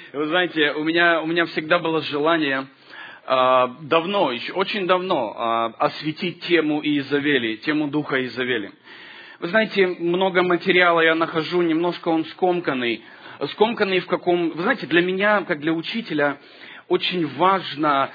Вы знаете, у меня всегда было желание давно, еще очень давно, осветить тему Иезавели, тему духа Иезавели. Вы знаете, много материала я нахожу, немножко он скомканный. Скомканный в каком... Вы знаете, для меня, как для учителя, очень важно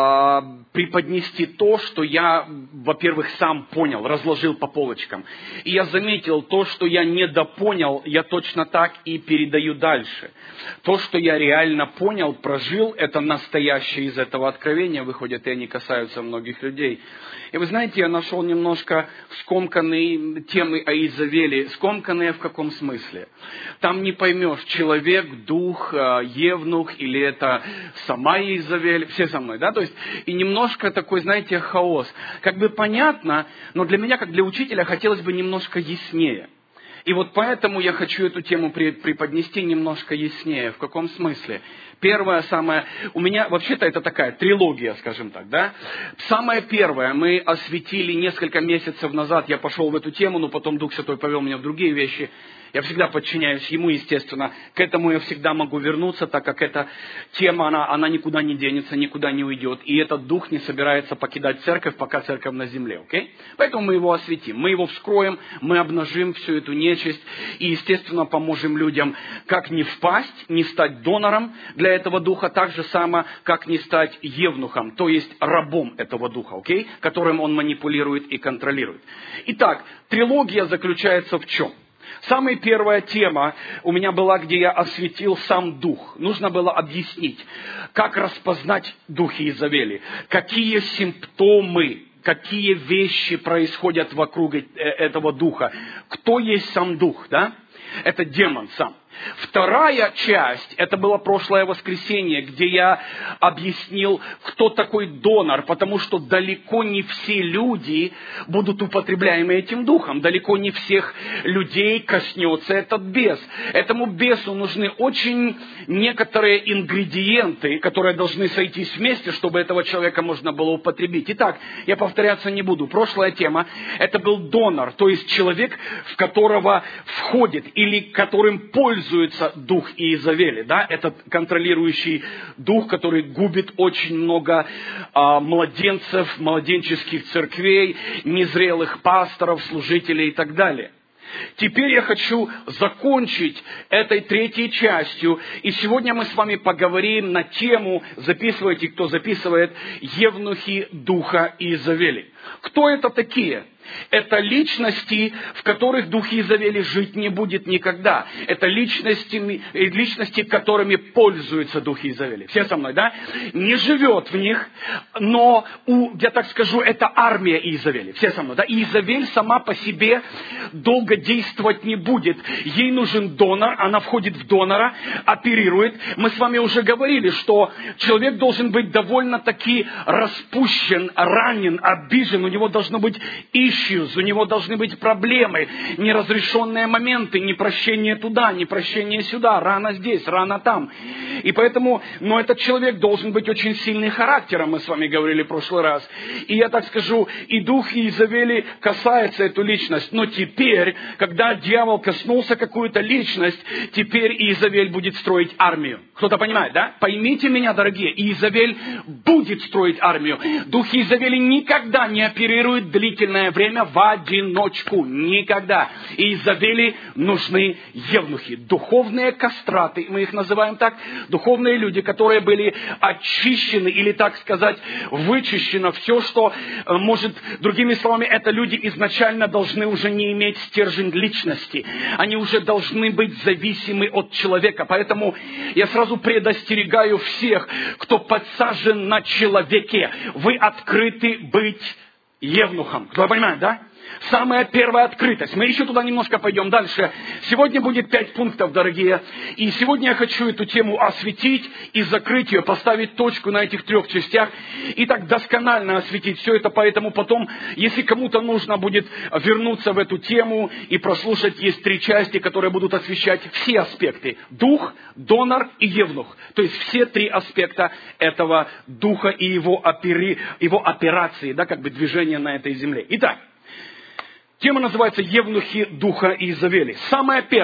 преподнести то, что я, во-первых, сам понял, разложил по полочкам. И я заметил, то, что я недопонял, я точно так и передаю дальше. То, что я реально понял, прожил, это настоящее из этого откровения выходит, и они касаются многих людей. И вы знаете, я нашел немножко скомканные темы о Иезавели. Скомканные в каком смысле? Там не поймешь, человек, дух, евнух, или это сама Иезавель. Все со мной, да? То есть, и немножко такой, знаете, хаос. Как бы понятно, но для меня, как для учителя, хотелось бы немножко яснее. И вот поэтому я хочу эту тему преподнести немножко яснее. В каком смысле? Первое, самое... У меня вообще-то это такая трилогия, скажем так, да? Самое первое мы осветили несколько месяцев назад. Я пошел в эту тему, но потом Дух Святой повел меня в другие вещи. Я всегда подчиняюсь Ему, естественно. К этому я всегда могу вернуться, так как эта тема, она никуда не денется, никуда не уйдет. И этот Дух не собирается покидать церковь, пока церковь на земле, окей? Поэтому мы его осветим, мы его вскроем, мы обнажим всю эту нечисть. И, естественно, поможем людям, как не впасть, не стать донором для этого Духа, так же само, как не стать евнухом, то есть рабом этого Духа, окей? Которым он манипулирует и контролирует. Итак, трилогия заключается в чем? Самая первая тема у меня была, где я осветил сам дух. Нужно было объяснить, как распознать дух Иезавели, какие симптомы, какие вещи происходят вокруг этого духа, кто есть сам дух, да? Это демон сам. Вторая часть, это было прошлое воскресенье, где я объяснил, кто такой донор, потому что далеко не все люди будут употребляемы этим духом, далеко не всех людей коснется этот бес. Этому бесу нужны очень некоторые ингредиенты, которые должны сойтись вместе, чтобы этого человека можно было употребить. Итак, я повторяться не буду. Прошлая тема, это был донор, то есть человек, в которого входит или которым пользуется дух Иезавели, да, этот контролирующий дух, который губит очень много младенцев, младенческих церквей, незрелых пасторов, служителей и так далее. Теперь я хочу закончить этой третьей частью, и сегодня мы с вами поговорим на тему, записывайте, кто записывает, евнухи духа Иезавели. Кто это такие? Это личности, в которых дух Иезавели жить не будет никогда. Это личности, которыми пользуется дух Иезавели. Все со мной, да? Не живет в них, но, я так скажу, это армия Иезавели. Все со мной, да? Иезавель сама по себе долго действовать не будет. Ей нужен донор, она входит в донора, оперирует. Мы с вами уже говорили, что человек должен быть довольно-таки распущен, ранен, обижен. У него должно быть у него должны быть проблемы, неразрешенные моменты, непрощение туда, непрощение сюда, рано здесь, рано там. И поэтому, этот человек должен быть очень сильным характером, мы с вами говорили в прошлый раз. И я так скажу, и дух Иезавели касается эту личность. Но теперь, когда дьявол коснулся какую-то личность, теперь Иезавель будет строить армию. Кто-то понимает, да? Поймите меня, дорогие, Иезавель будет строить армию. Дух Иезавели никогда не оперирует длительное время в одиночку. Никогда. Иезавели нужны евнухи. Духовные кастраты, мы их называем так. Духовные люди, которые были очищены, или так сказать, вычищено. Все, что может, другими словами, это люди изначально должны уже не иметь стержень личности. Они уже должны быть зависимы от человека. Поэтому я сразу предостерегаю всех, кто подсажен на человеке. Вы открыты быть евнухом. Кто понимает, да? Самая первая открытость. Мы еще туда немножко пойдем дальше. Сегодня будет 5 пунктов, дорогие. И сегодня я хочу эту тему осветить и закрыть ее, поставить точку на этих 3 частях. И так досконально осветить все это. Поэтому потом, если кому-то нужно будет вернуться в эту тему и прослушать, есть 3 части, которые будут освещать все аспекты. Дух, донор и евнух. То есть все 3 аспекта этого духа и его операции, да, как бы движения на этой земле. Итак, тема называется «Евнухи духа Иезавели». Самое первое.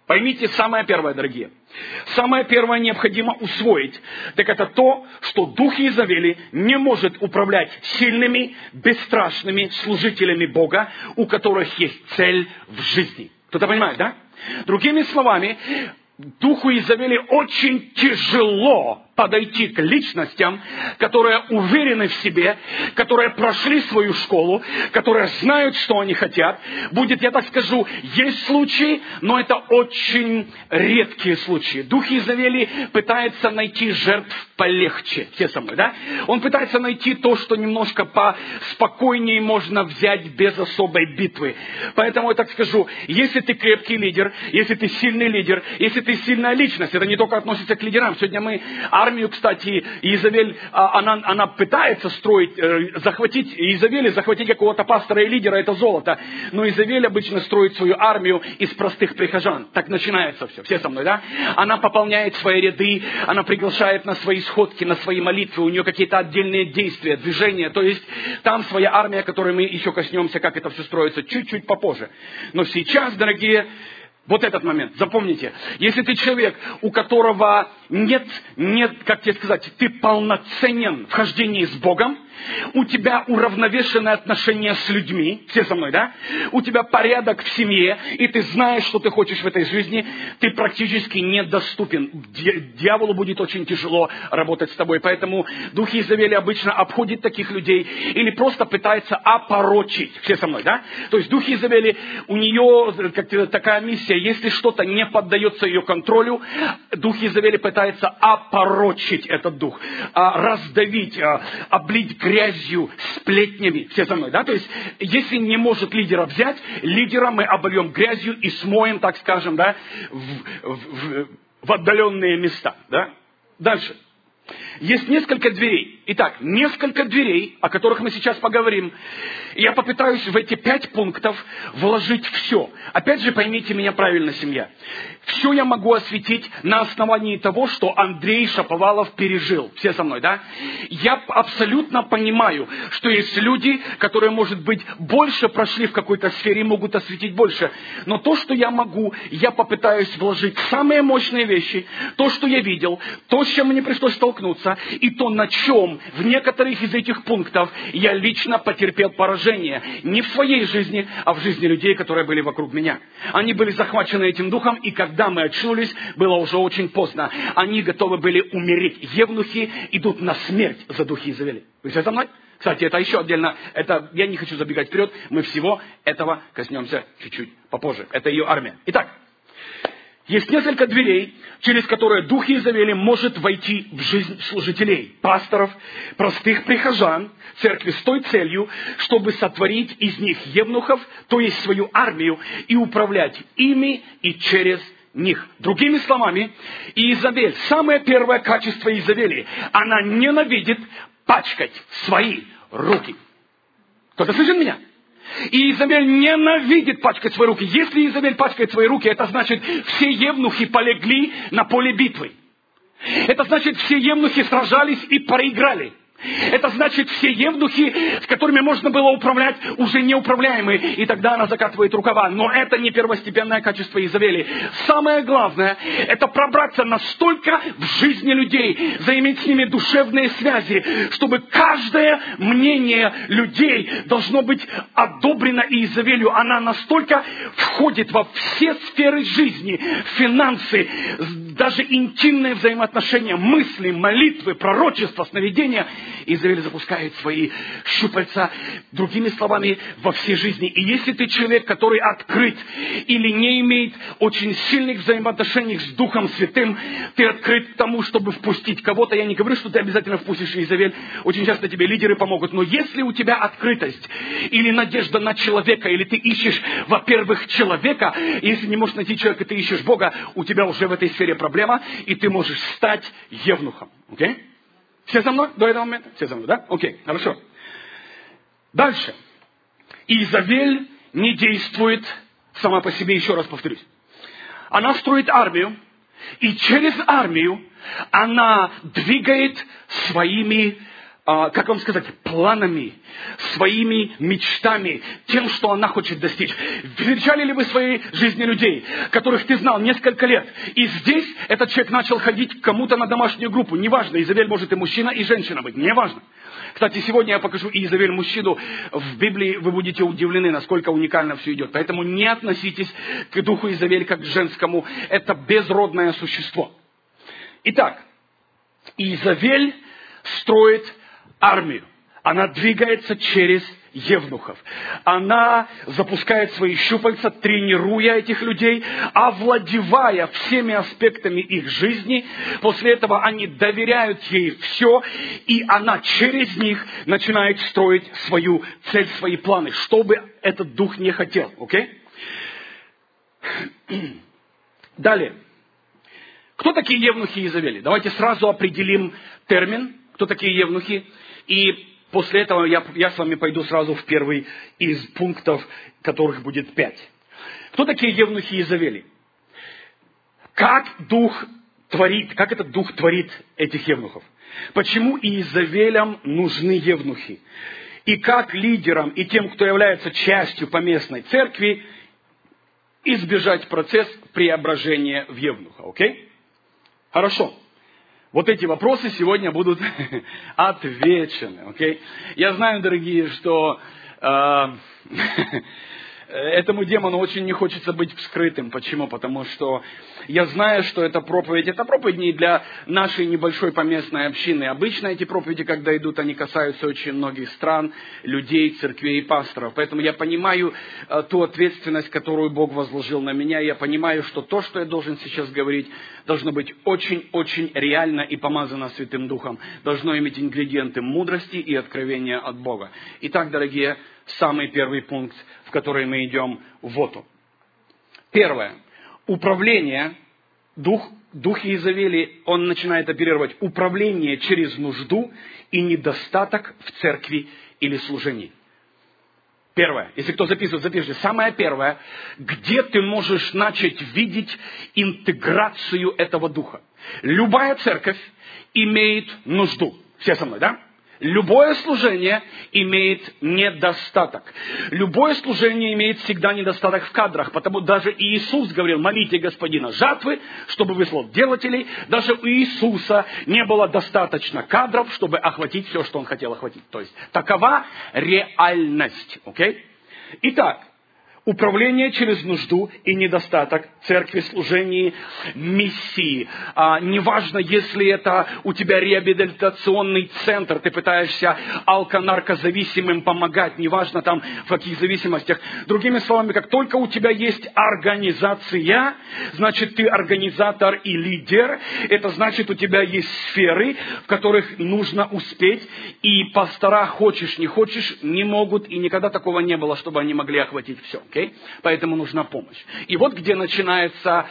Поймите самое первое, дорогие. Самое первое необходимо усвоить, так это то, что дух Иезавели не может управлять сильными, бесстрашными служителями Бога, у которых есть цель в жизни. Кто-то понимает, да? Другими словами, духу Иезавели очень тяжело подойти к личностям, которые уверены в себе, которые прошли свою школу, которые знают, что они хотят. Будет, я так скажу, есть случаи, но это очень редкие случаи. Дух Иезавели пытается найти жертв полегче. Все со мной, да? Он пытается найти то, что немножко поспокойнее можно взять без особой битвы. Поэтому я так скажу, если ты крепкий лидер, если ты сильный лидер, если ты сильная личность, это не только относится к лидерам. Сегодня мы армию, кстати, Иезавель, она пытается строить, захватить какого-то пастора и лидера, это золото. Но Иезавель обычно строит свою армию из простых прихожан. Так начинается все. Все со мной, да? Она пополняет свои ряды, она приглашает на свои сходки, на свои молитвы, у нее какие-то отдельные действия, движения. То есть там своя армия, которой мы еще коснемся, как это все строится, чуть-чуть попозже. Но сейчас, дорогие, вот этот момент, запомните, если ты человек, у которого нет, как тебе сказать, ты полноценен в хождении с Богом, у тебя уравновешенные отношения с людьми, все со мной, да? У тебя порядок в семье, и ты знаешь, что ты хочешь в этой жизни, ты практически недоступен. Дьяволу будет очень тяжело работать с тобой, поэтому дух Иезавели обычно обходит таких людей или просто пытается опорочить, все со мной, да? То есть дух Иезавели, у нее такая миссия, если что-то не поддается ее контролю, дух Иезавели пытается опорочить этот дух, раздавить, облить грязью, сплетнями. Все со мной, да? То есть, если не может лидера взять, лидера мы обольем грязью и смоем, так скажем, да, в отдаленные места, да? Дальше. Есть несколько дверей. Итак, несколько дверей, о которых мы сейчас поговорим. Я попытаюсь в эти 5 пунктов вложить все. Опять же, поймите меня правильно, семья. Все я могу осветить на основании того, что Андрей Шаповалов пережил. Все со мной, да? Я абсолютно понимаю, что есть люди, которые, может быть, больше прошли в какой-то сфере и могут осветить больше. Но то, что я могу, я попытаюсь вложить самые мощные вещи, то, что я видел, то, с чем мне пришлось столкнуться, и то, на чем в некоторых из этих пунктов я лично потерпел поражение. Не в своей жизни, а в жизни людей, которые были вокруг меня. Они были захвачены этим духом, и когда мы очнулись, было уже очень поздно. Они готовы были умереть. Евнухи идут на смерть за дух Иезавели. Вы все со мной? Кстати, это еще отдельно, я не хочу забегать вперед, мы всего этого коснемся чуть-чуть попозже. Это ее армия. Итак, есть несколько дверей, через которые дух Иезавели может войти в жизнь служителей, пасторов, простых прихожан, церкви с той целью, чтобы сотворить из них евнухов, то есть свою армию, и управлять ими и через них. Другими словами, Иезавель, самое первое качество Иезавели, она ненавидит пачкать свои руки. Кто-то слышит меня? И Иезавель ненавидит пачкать свои руки. Если Иезавель пачкает свои руки, это значит, все евнухи полегли на поле битвы. Это значит, все евнухи сражались и проиграли. Это значит, все евнухи, с которыми можно было управлять, уже неуправляемые. И тогда она закатывает рукава. Но это не первостепенное качество Иезавели. Самое главное, это пробраться настолько в жизни людей, заиметь с ними душевные связи, чтобы каждое мнение людей должно быть одобрено Иезавелью. Она настолько входит во все сферы жизни, финансы, даже интимные взаимоотношения, мысли, молитвы, пророчества, сновидения. Иезавель запускает свои щупальца, другими словами, во всей жизни. И если ты человек, который открыт или не имеет очень сильных взаимоотношений с Духом Святым, ты открыт к тому, чтобы впустить кого-то. Я не говорю, что ты обязательно впустишь Иезавель. Очень часто тебе лидеры помогут. Но если у тебя открытость или надежда на человека, или ты ищешь, во-первых, человека, если не можешь найти человека, ты ищешь Бога, у тебя уже в этой сфере проблема, и ты можешь стать евнухом. Окей? Все со мной до этого момента? Все со мной, да? Окей, хорошо. Дальше. Иезавель не действует сама по себе, еще раз повторюсь. Она строит армию, и через армию она двигает своими как вам сказать, планами, своими мечтами, тем, что она хочет достичь. Встречали ли вы в своей жизни людей, которых ты знал несколько лет, и здесь этот человек начал ходить к кому-то на домашнюю группу? Неважно, Изавель может и мужчина, и женщина быть, неважно. Кстати, сегодня я покажу Изавель мужчину. В Библии вы будете удивлены, насколько уникально все идет. Поэтому не относитесь к духу Изавель как к женскому. Это безродное существо. Итак, Изавель строит армию. Она двигается через евнухов. Она запускает свои щупальца, тренируя этих людей, овладевая всеми аспектами их жизни. После этого они доверяют ей все, и она через них начинает строить свою цель, свои планы, что бы этот дух не хотел. Окей? Далее. Кто такие евнухи Изавели? Давайте сразу определим термин, кто такие евнухи, и после этого я с вами пойду сразу в первый из пунктов, которых будет 5. Кто такие евнухи Изавели? Как этот дух творит этих евнухов? Почему Изавелям нужны евнухи? И как лидерам и тем, кто является частью поместной церкви, избежать процесс преображения в евнуха? Окей? Хорошо. Вот эти вопросы сегодня будут отвечены. Okay? Я знаю, дорогие, что этому демону очень не хочется быть вскрытым. Почему? Потому что я знаю, что это проповедь не для нашей небольшой поместной общины. Обычно эти проповеди, когда идут, они касаются очень многих стран, людей, церквей и пасторов. Поэтому я понимаю ту ответственность, которую Бог возложил на меня. Я понимаю, что то, что я должен сейчас говорить, должно быть очень-очень реально и помазано Святым Духом. Должно иметь ингредиенты мудрости и откровения от Бога. Итак, дорогие, самый первый пункт, в который мы идем, вот он. Первое. Управление, дух Изавели, он начинает оперировать управление через нужду и недостаток в церкви или служении. Первое. Если кто записывает, запишите. Самое первое. Где ты можешь начать видеть интеграцию этого духа? Любая церковь имеет нужду. Все со мной, да? Любое служение имеет недостаток. Любое служение имеет всегда недостаток в кадрах. Потому даже Иисус говорил: молите Господина жатвы, чтобы выслал делателей. Даже у Иисуса не было достаточно кадров, чтобы охватить все, что Он хотел охватить. То есть такова реальность. Okay? Итак, управление через нужду и недостаток церкви, служении, миссии. Неважно, если это у тебя реабилитационный центр, ты пытаешься алко-наркозависимым помогать, неважно там в каких зависимостях. Другими словами, как только у тебя есть организация, значит ты организатор и лидер. Это значит, у тебя есть сферы, в которых нужно успеть, и пастора, хочешь не хочешь, не могут, и никогда такого не было, чтобы они могли охватить все. Okay? Поэтому нужна помощь. И вот где начинается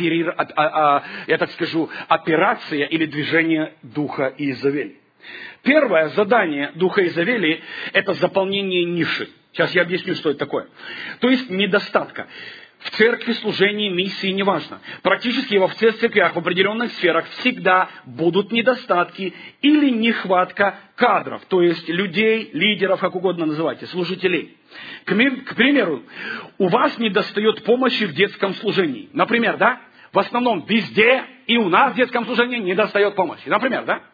я так скажу, операция или движение духа Изавели. Первое задание духа Изавели – это заполнение ниши. Сейчас я объясню, что это такое. То есть недостатка. В церкви, служении, миссии, неважно. Практически во всех церквях, в определенных сферах всегда будут недостатки или нехватка кадров. То есть людей, лидеров, как угодно называйте, служителей. К примеру, у вас недостает помощи в детском служении. Например, да? В основном везде и у нас в детском служении недостает помощи. Например, да?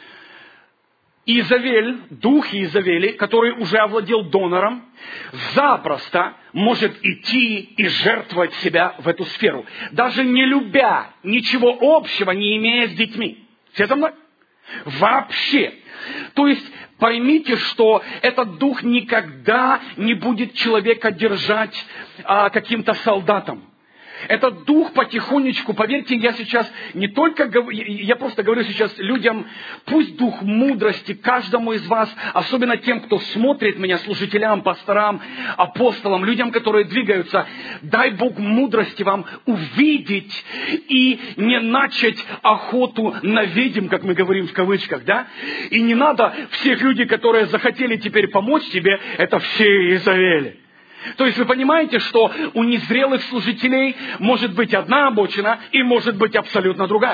Изавель, дух Изавели, который уже овладел донором, запросто может идти и жертвовать себя в эту сферу, даже не любя, ничего общего не имея с детьми. Все со мной? Вообще. То есть поймите, что этот дух никогда не будет человека держать каким-то солдатом. Этот дух потихонечку, поверьте, я сейчас не только я просто говорю сейчас людям, пусть дух мудрости каждому из вас, особенно тем, кто смотрит меня, служителям, пасторам, апостолам, людям, которые двигаются, дай Бог мудрости вам увидеть и не начать охоту на ведьм, как мы говорим в кавычках, да? И не надо всех людей, которые захотели теперь помочь тебе, это все Изавели. То есть вы понимаете, что у незрелых служителей может быть одна обочина и может быть абсолютно другая.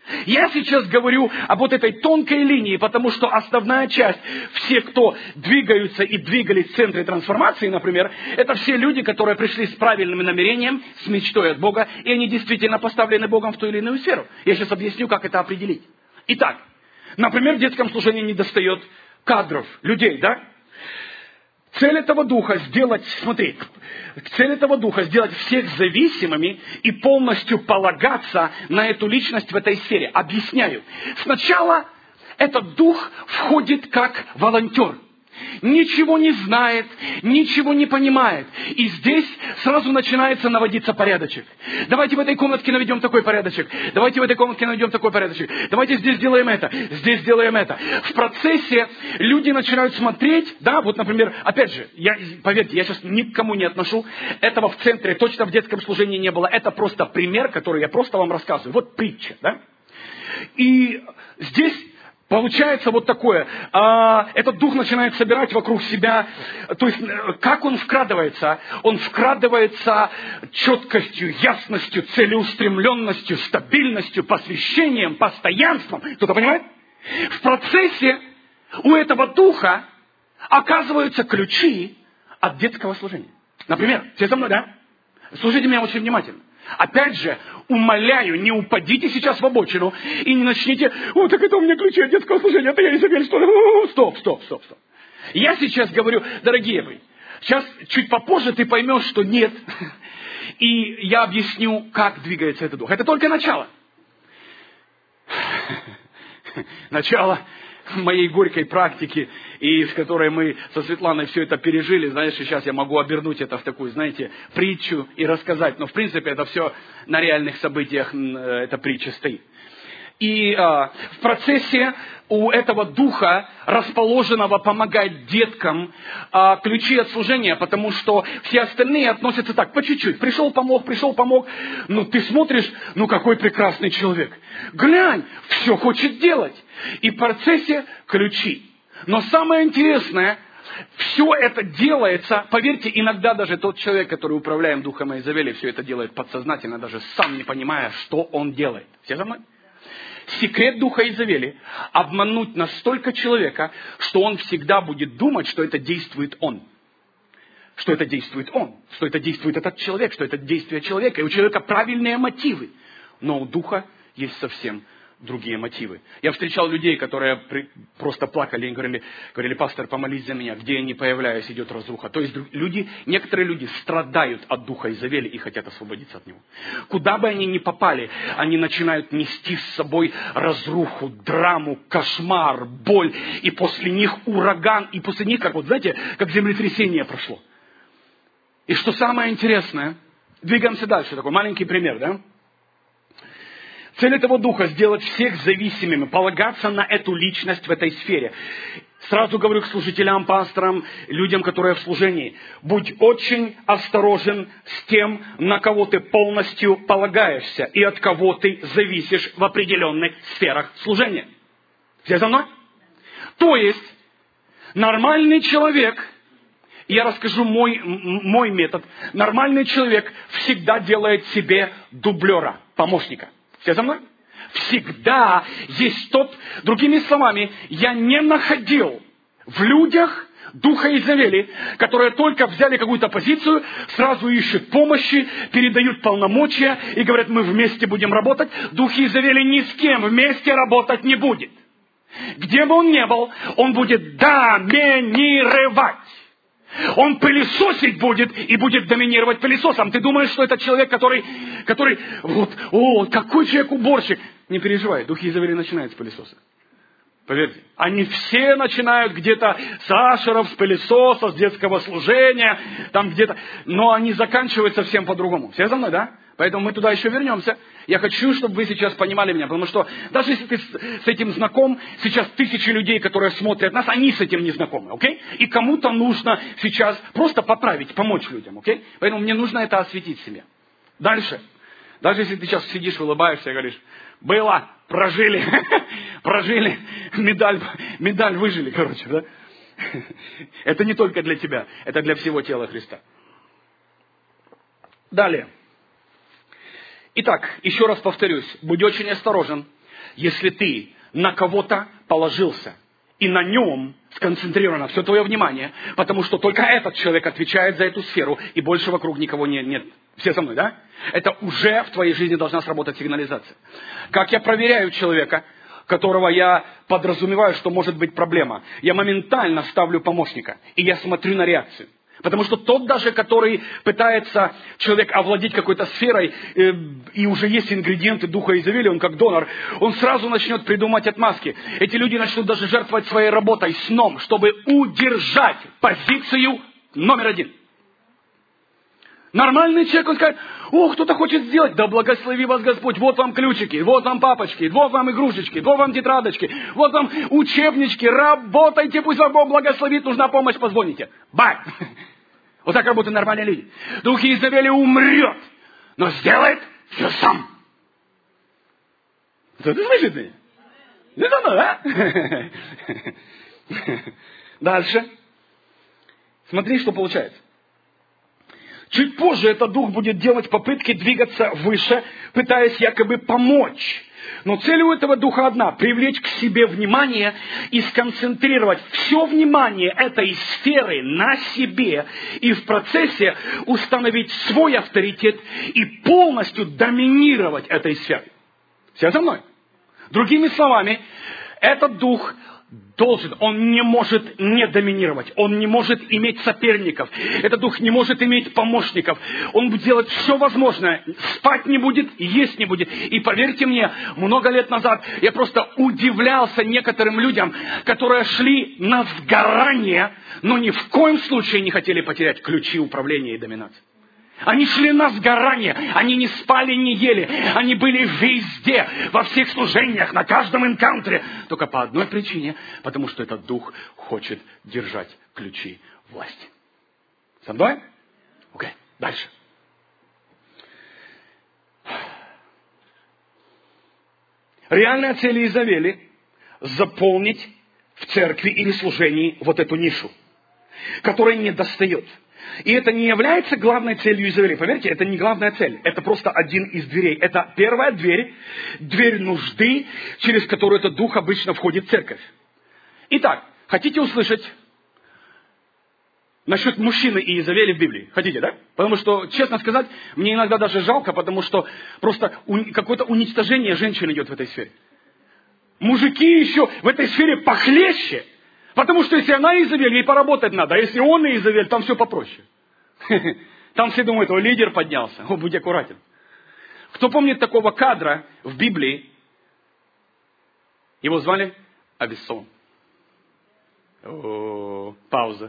Я сейчас говорю об вот этой тонкой линии, потому что основная часть, все, кто двигаются и двигались в центре трансформации, например, это все люди, которые пришли с правильным намерением, с мечтой от Бога, и они действительно поставлены Богом в ту или иную сферу. Я сейчас объясню, как это определить. Итак, например, в детском служении недостает кадров, людей, да? Цель этого духа сделать, смотри, цель этого духа сделать всех зависимыми и полностью полагаться на эту личность в этой сфере. Объясняю. Сначала этот дух входит как волонтер. Ничего не знает, ничего не понимает. И здесь сразу начинается наводиться порядочек. Давайте в этой комнатке наведем такой порядочек. Давайте в этой комнатке наведем такой порядочек. Давайте здесь сделаем это, здесь сделаем это. В процессе люди начинают смотреть, да, вот, например, опять же, поверьте, я сейчас никому не отношу. Этого в центре, точно в детском служении не было. Это просто пример, который я просто вам рассказываю. Вот притча, да. И здесь получается вот такое. Этот дух начинает собирать вокруг себя. То есть, как он вкрадывается? Он вкрадывается четкостью, ясностью, целеустремленностью, стабильностью, посвящением, постоянством. Кто-то понимает? В процессе у этого духа оказываются ключи от детского служения. Например, все со мной, да? Слушайте меня очень внимательно. Опять же, умоляю, не упадите сейчас в обочину и не начните, так это у меня ключи от детского служения, это я Изабель, что ли? Стоп. Я сейчас говорю, дорогие мои, сейчас чуть попозже ты поймешь, что нет. И я объясню, как двигается этот дух. Это только начало. Начало моей горькой практики, и с которой мы со Светланой все это пережили. Знаешь, сейчас я могу обернуть это в такую, знаете, притчу и рассказать. Но, в принципе, это все на реальных событиях, эта притча стоит. И в процессе у этого духа, расположенного помогать деткам, ключи от служения, потому что все остальные относятся так, по чуть-чуть. Пришел, помог. Ты смотришь, какой прекрасный человек. Глянь, все хочет делать. И в процессе ключи. Но самое интересное, все это делается, поверьте, иногда даже тот человек, который управляет духом Изавели, все это делает подсознательно, даже сам не понимая, что он делает. Все за мной? Секрет духа Изавели – обмануть настолько человека, что он всегда будет думать, что это действует он. Что это действует он, что это действует этот человек, что это действие человека. И у человека правильные мотивы. Но у духа есть совсем другие мотивы. Я встречал людей, которые просто плакали и говорили, пастор, помолись за меня, где я не появляюсь, идет разруха. То есть некоторые люди страдают от духа Изавели и хотят освободиться от него. Куда бы они ни попали, они начинают нести с собой разруху, драму, кошмар, боль. И после них ураган, и после них, как землетрясение прошло. И что самое интересное, двигаемся дальше, такой маленький пример, да? Цель этого духа – сделать всех зависимыми, полагаться на эту личность в этой сфере. Сразу говорю к служителям, пасторам, людям, которые в служении. Будь очень осторожен с тем, на кого ты полностью полагаешься и от кого ты зависишь в определенных сферах служения. Все за мной? То есть, нормальный человек, я расскажу мой метод, нормальный человек всегда делает себе дублера, помощника. Все за мной? Всегда есть другими словами, я не находил в людях духа Изавели, которые только взяли какую-то позицию, сразу ищут помощи, передают полномочия и говорят, мы вместе будем работать. Дух Изавели ни с кем вместе работать не будет. Где бы он ни был, он будет доминировать. Он пылесосить будет и будет доминировать пылесосом. Ты думаешь, что это человек, который какой человек-уборщик. Не переживай, духи Изавели начинают с пылесоса. Поверьте, они все начинают где-то с ашеров, с пылесоса, с детского служения, там где-то, но они заканчивают совсем по-другому. Все за мной, да? Поэтому мы туда еще вернемся. Я хочу, чтобы вы сейчас понимали меня, потому что даже если ты с этим знаком, сейчас тысячи людей, которые смотрят нас, они с этим не знакомы, окей? И кому-то нужно сейчас просто поправить, помочь людям, окей? Поэтому мне нужно это осветить себе. Дальше. Даже если ты сейчас сидишь, улыбаешься и говоришь, было, прожили, медаль выжили, да? Это не только для тебя, это для всего тела Христа. Далее. Итак, еще раз повторюсь, будь очень осторожен если ты на кого-то положился, и на нем сконцентрировано все твое внимание, потому что только этот человек отвечает за эту сферу, и больше вокруг никого нет. Все со мной, да? Это уже в твоей жизни должна сработать сигнализация. Как я проверяю человека, которого я подразумеваю, что может быть проблема? Я моментально ставлю помощника, и я смотрю на реакцию. Потому что тот даже, который пытается человек овладеть какой-то сферой, и уже есть ингредиенты духа Изавели, он как донор, он сразу начнет придумать отмазки. Эти люди начнут даже жертвовать своей работой, сном, чтобы удержать позицию номер один. Нормальный человек, он скажет: о, кто-то хочет сделать, да благослови вас Господь, вот вам ключики, вот вам папочки, вот вам игрушечки, вот вам тетрадочки, вот вам учебнички, работайте, пусть вам Бог благословит, нужна помощь, позвоните. Бай! Вот так работают нормальные люди. Дух Изавели умрет, но сделает все сам. Ты слышишь меня? Это оно, да? Дальше. Смотри, что получается. Чуть позже этот дух будет делать попытки двигаться выше, пытаясь якобы помочь. Но цель у этого духа одна – привлечь к себе внимание и сконцентрировать все внимание этой сферы на себе и в процессе установить свой авторитет и полностью доминировать этой сферой. Все со мной? Другими словами, этот дух он не может не доминировать, он не может иметь соперников, этот дух не может иметь помощников, он будет делать все возможное, спать не будет, есть не будет. И поверьте мне, много лет назад я просто удивлялся некоторым людям, которые шли на сгорание, но ни в коем случае не хотели потерять ключи управления и доминации. Они шли на сгорание, они не спали, не ели, они были везде, во всех служениях, на каждом энкаунтере. Только по одной причине, потому что этот дух хочет держать ключи власти. Со мной? Окей, дальше. Реальная цель Изавели – заполнить в церкви или служении вот эту нишу, которой не достает. И это не является главной целью Изавели. Поверьте, это не главная цель. Это просто один из дверей. Это первая дверь, дверь нужды, через которую этот дух обычно входит в церковь. Итак, хотите услышать насчет мужчины и Изавели в Библии? Хотите, да? Потому что, честно сказать, мне иногда даже жалко, потому что просто какое-то уничтожение женщин идет в этой сфере. Мужики еще в этой сфере похлеще. Потому что если она Изавель, ей поработать надо. А если он Изавель, там все попроще. Там все думают: о, лидер поднялся. О, будь аккуратен. Кто помнит такого кадра в Библии? Его звали Авессалом. О, пауза.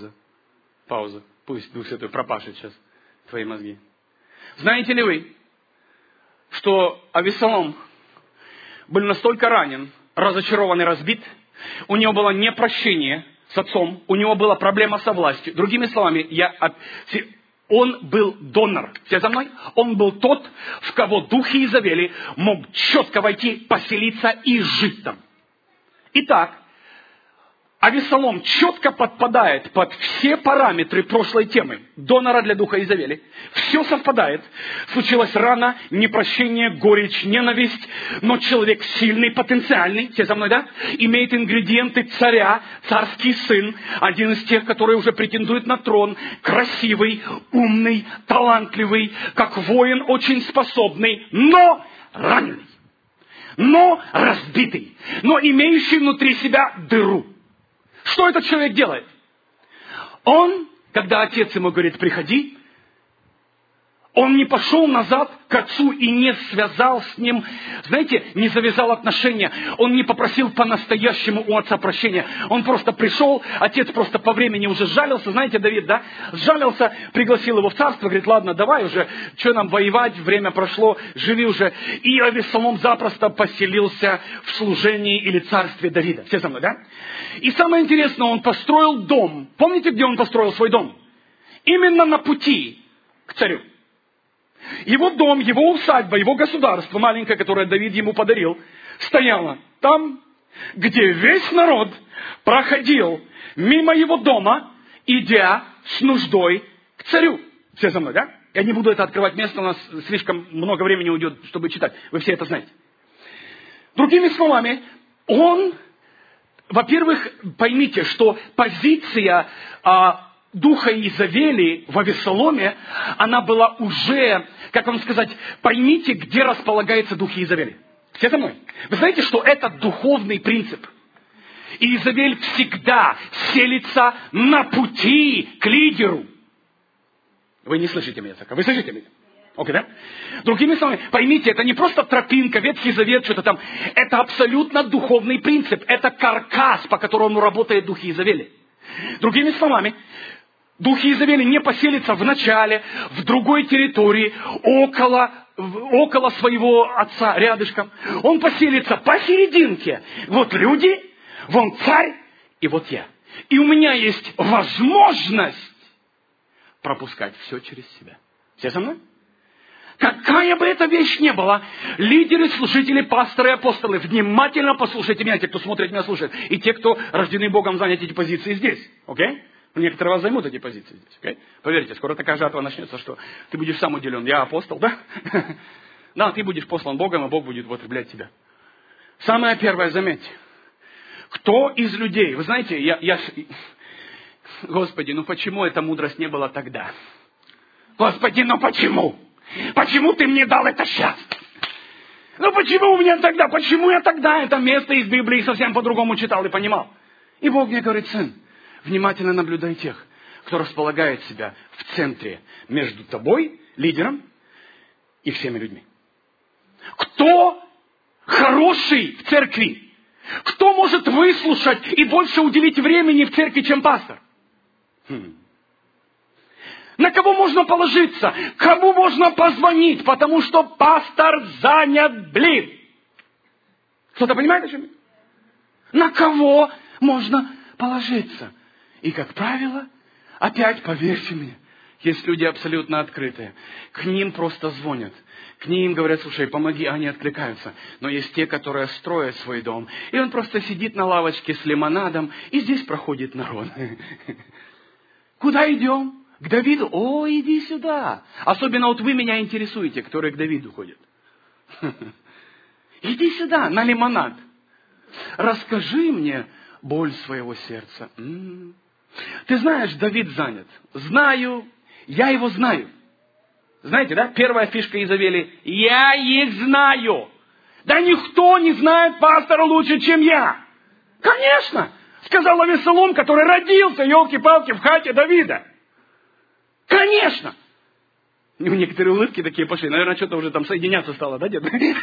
Пусть Дух Святой пропашет сейчас твои мозги. Знаете ли вы, что Авессалом был настолько ранен, разочарован и разбит, у него было непрощение с отцом, у него была проблема со властью. Другими словами, он был донор. Все за мной? Он был тот, в кого дух Изавели мог четко войти, поселиться и жить там. Итак, Авессалом четко подпадает под все параметры прошлой темы. Донора для духа Изавели. Все совпадает. Случилась рана, непрощение, горечь, ненависть. Но человек сильный, потенциальный, все со мной, да? Имеет ингредиенты царя, царский сын. Один из тех, которые уже претендует на трон. Красивый, умный, талантливый. Как воин очень способный, но раненый. Но разбитый. Но имеющий внутри себя дыру. Что этот человек делает? Он, когда отец ему говорит: приходи, он не пошел назад к отцу и не связал с ним, знаете, не завязал отношения. Он не попросил по-настоящему у отца прощения. Он просто пришел, отец просто по времени уже сжалился. Знаете, Давид, да? Сжалился, пригласил его в царство, говорит: ладно, давай уже, что нам воевать, время прошло, живи уже. И Авессалом запросто поселился в служении или царстве Давида. Все со мной, да? И самое интересное, он построил дом. Помните, где он построил свой дом? Именно на пути к царю. Его дом, его усадьба, его государство маленькое, которое Давид ему подарил, стояло там, где весь народ проходил мимо его дома, идя с нуждой к царю. Все со мной, да? Я не буду это открывать место, у нас слишком много времени уйдет, чтобы читать. Вы все это знаете. Другими словами, он, во-первых, поймите, что позиция духа Иезавели в Авессаломе, она была уже, как вам сказать, поймите, где располагается дух Иезавели. Все со мной? Вы знаете, что это духовный принцип. Иезавель всегда селится на пути к лидеру. Вы не слышите меня, вы слышите меня? Окей, да? Другими словами, поймите, это не просто тропинка, Ветхий Завет, что-то там. Это абсолютно духовный принцип. Это каркас, по которому работает дух Иезавели. Другими словами, дух Иезавели не поселится в начале, в другой территории, около своего отца, рядышком. Он поселится посерединке. Вот люди, вон царь, и вот я. И у меня есть возможность пропускать все через себя. Все со мной? Какая бы эта вещь ни была, лидеры, служители, пасторы, апостолы, внимательно послушайте меня, те, кто смотрит меня, слушает, и те, кто рождены Богом занять эти позиции здесь. Окей? Некоторые вас займут эти позиции здесь. Окей? Поверьте, скоро такая жатва начнется, что ты будешь сам уделен. Я апостол, да? Да, ты будешь послан Богом, а Бог будет употреблять тебя. Самое первое, заметьте. Кто из людей, вы знаете, Господи, ну почему эта мудрость не была тогда? Господи, ну почему? Почему ты мне дал это сейчас? Ну почему у меня тогда? Почему я тогда это место из Библии совсем по-другому читал и понимал? И Бог мне говорит: сын, внимательно наблюдай тех, кто располагает себя в центре между тобой, лидером, и всеми людьми. Кто хороший в церкви? Кто может выслушать и больше уделить времени в церкви, чем пастор? На кого можно положиться? Кому можно позвонить? Потому что пастор занят, блин. Кто-то понимает, о чем я? На кого можно положиться? И, как правило, опять, поверьте мне, есть люди абсолютно открытые. К ним просто звонят. К ним говорят: слушай, помоги, они откликаются. Но есть те, которые строят свой дом. И он просто сидит на лавочке с лимонадом, и здесь проходит народ. Куда идем? К Давиду? О, иди сюда. Особенно вот вы меня интересуете, которые к Давиду ходят. Иди сюда, на лимонад. Расскажи мне боль своего сердца. Ты знаешь, Давид занят. Знаю, я его знаю. Знаете, да? Первая фишка Иезавели. Я их знаю. Да никто не знает пастора лучше, чем я. Конечно, сказал Авессалом, который родился, елки-палки, в хате Давида. Конечно. У некоторые улыбки такие пошли. Наверное, что-то уже там соединяться стало, да, дед?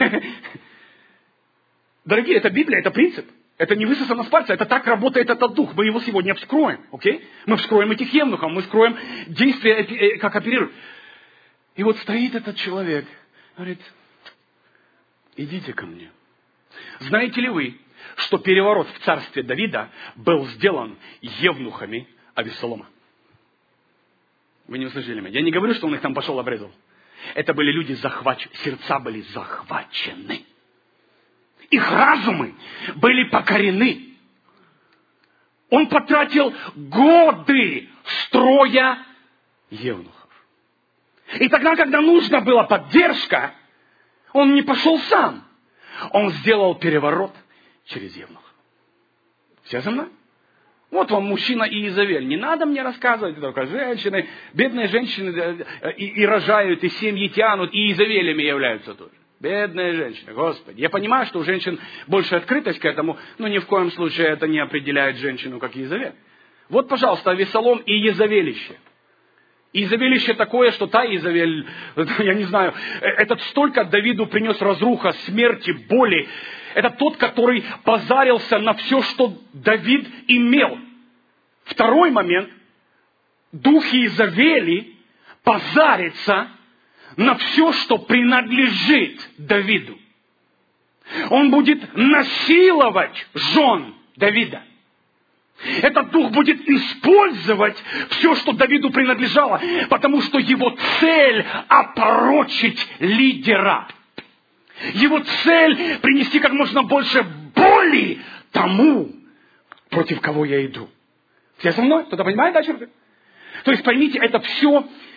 Дорогие, это Библия, это принцип. Это не высосано с пальца, это так работает этот дух. Мы его сегодня вскроем, окей? Мы вскроем этих евнухов, мы вскроем действия, как оперируют. И вот стоит этот человек, говорит: идите ко мне. Знаете ли вы, что переворот в царстве Давида был сделан евнухами Авессалома? Вы не услышали меня? Я не говорю, что он их там пошел обрезал. Это были люди захвачены, сердца были захвачены. Их разумы были покорены. Он потратил годы, строя евнухов. И тогда, когда нужна была поддержка, он не пошел сам. Он сделал переворот через евнухов. Все со мной? Вот вам мужчина и Иезавель. Не надо мне рассказывать, только женщины, бедные женщины и рожают, и семьи тянут, и Иезавелями являются тоже. Бедные женщины, Господи. Я понимаю, что у женщин больше открытость к этому, но ни в коем случае это не определяет женщину как Иезавель. Вот, пожалуйста, Авессалом и Иезавелище. Иезавелище такое, что та Иезавель, я не знаю, этот столько Давиду принес разруха, смерти, боли. Это тот, который позарился на все, что Давид имел. Второй момент. Дух Иезавели позарится на все, что принадлежит Давиду. Он будет насиловать жен Давида. Этот дух будет использовать все, что Давиду принадлежало, потому что его цель – опорочить лидера. Его цель – принести как можно больше боли тому, против кого я иду. Все со мной? Кто-то понимает, о чем ты? То есть, поймите, это все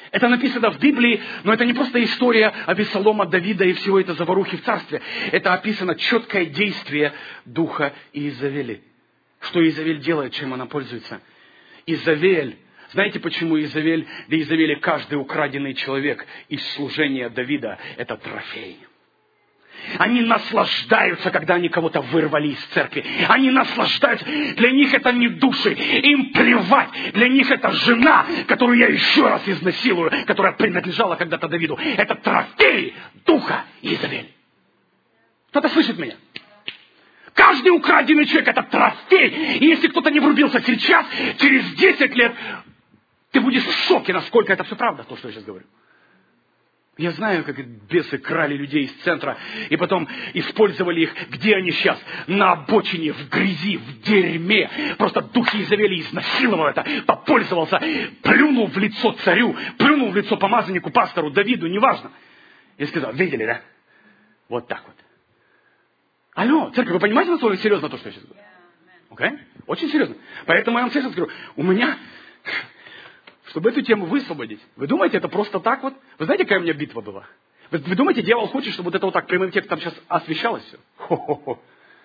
Это написано в Библии, но это не просто история Авессалома, Давида и всего это заварухи в царстве. Это описано четкое действие духа Иезавели. Что Иезавель делает, чем она пользуется? Иезавель. Знаете, почему Иезавель? Для Иезавели каждый украденный человек из служения Давида – это трофей. Они наслаждаются, когда они кого-то вырвали из церкви. Они наслаждаются. Для них это не души. Им плевать. Для них это жена, которую я еще раз изнасилую, которая принадлежала когда-то Давиду. Это трофей духа Иезавели. Кто-то слышит меня? Каждый украденный человек – это трофей. И если кто-то не врубился сейчас, через 10 лет ты будешь в шоке, насколько это все правда, то, что я сейчас говорю. Я знаю, как бесы крали людей из центра и потом использовали их. Где они сейчас? На обочине, в грязи, в дерьме. Просто дух Иезавели изнасиловал это, попользовался, плюнул в лицо царю, плюнул в лицо помазаннику, пастору, Давиду, неважно. И сказал, видели, да? Вот так вот. Алло, церковь, вы понимаете, насколько серьезно то, что я сейчас говорю? Окей? Очень серьезно. Поэтому я вам сейчас скажу, у меня... Чтобы эту тему высвободить. Вы думаете, это просто так вот? Вы знаете, какая у меня битва была? Вы думаете, дьявол хочет, чтобы вот это вот так прямым текстом сейчас освещалось все? Хо-хо-хо.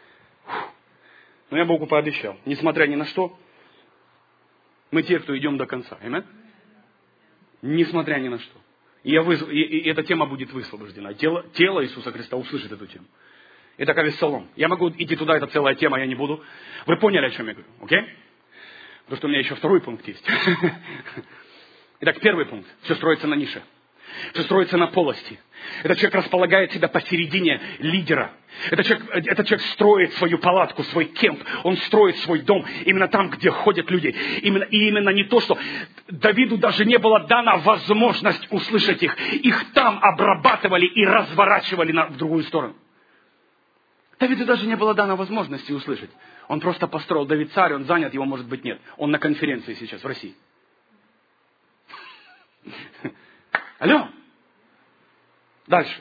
Но я Богу пообещал. Несмотря ни на что, мы те, кто идем до конца. Аминь? Несмотря ни на что. И эта тема будет высвобождена. Тело Иисуса Христа услышит эту тему. Это как Авессалом. Я могу идти туда, это целая тема, я не буду. Вы поняли, о чем я говорю? Окей? Потому что у меня еще второй пункт есть. Итак, первый пункт. Все строится на нише. Все строится на полости. Этот человек располагает себя посередине лидера. Этот человек строит свою палатку, свой кемп. Он строит свой дом именно там, где ходят люди. Именно не то, что Давиду даже не было дана возможность услышать их. Их там обрабатывали и разворачивали в другую сторону. Давиду даже не было дано возможности услышать. Он просто построил. Давид царь, он занят, его, может быть, нет. Он на конференции сейчас в России. Алло. Дальше.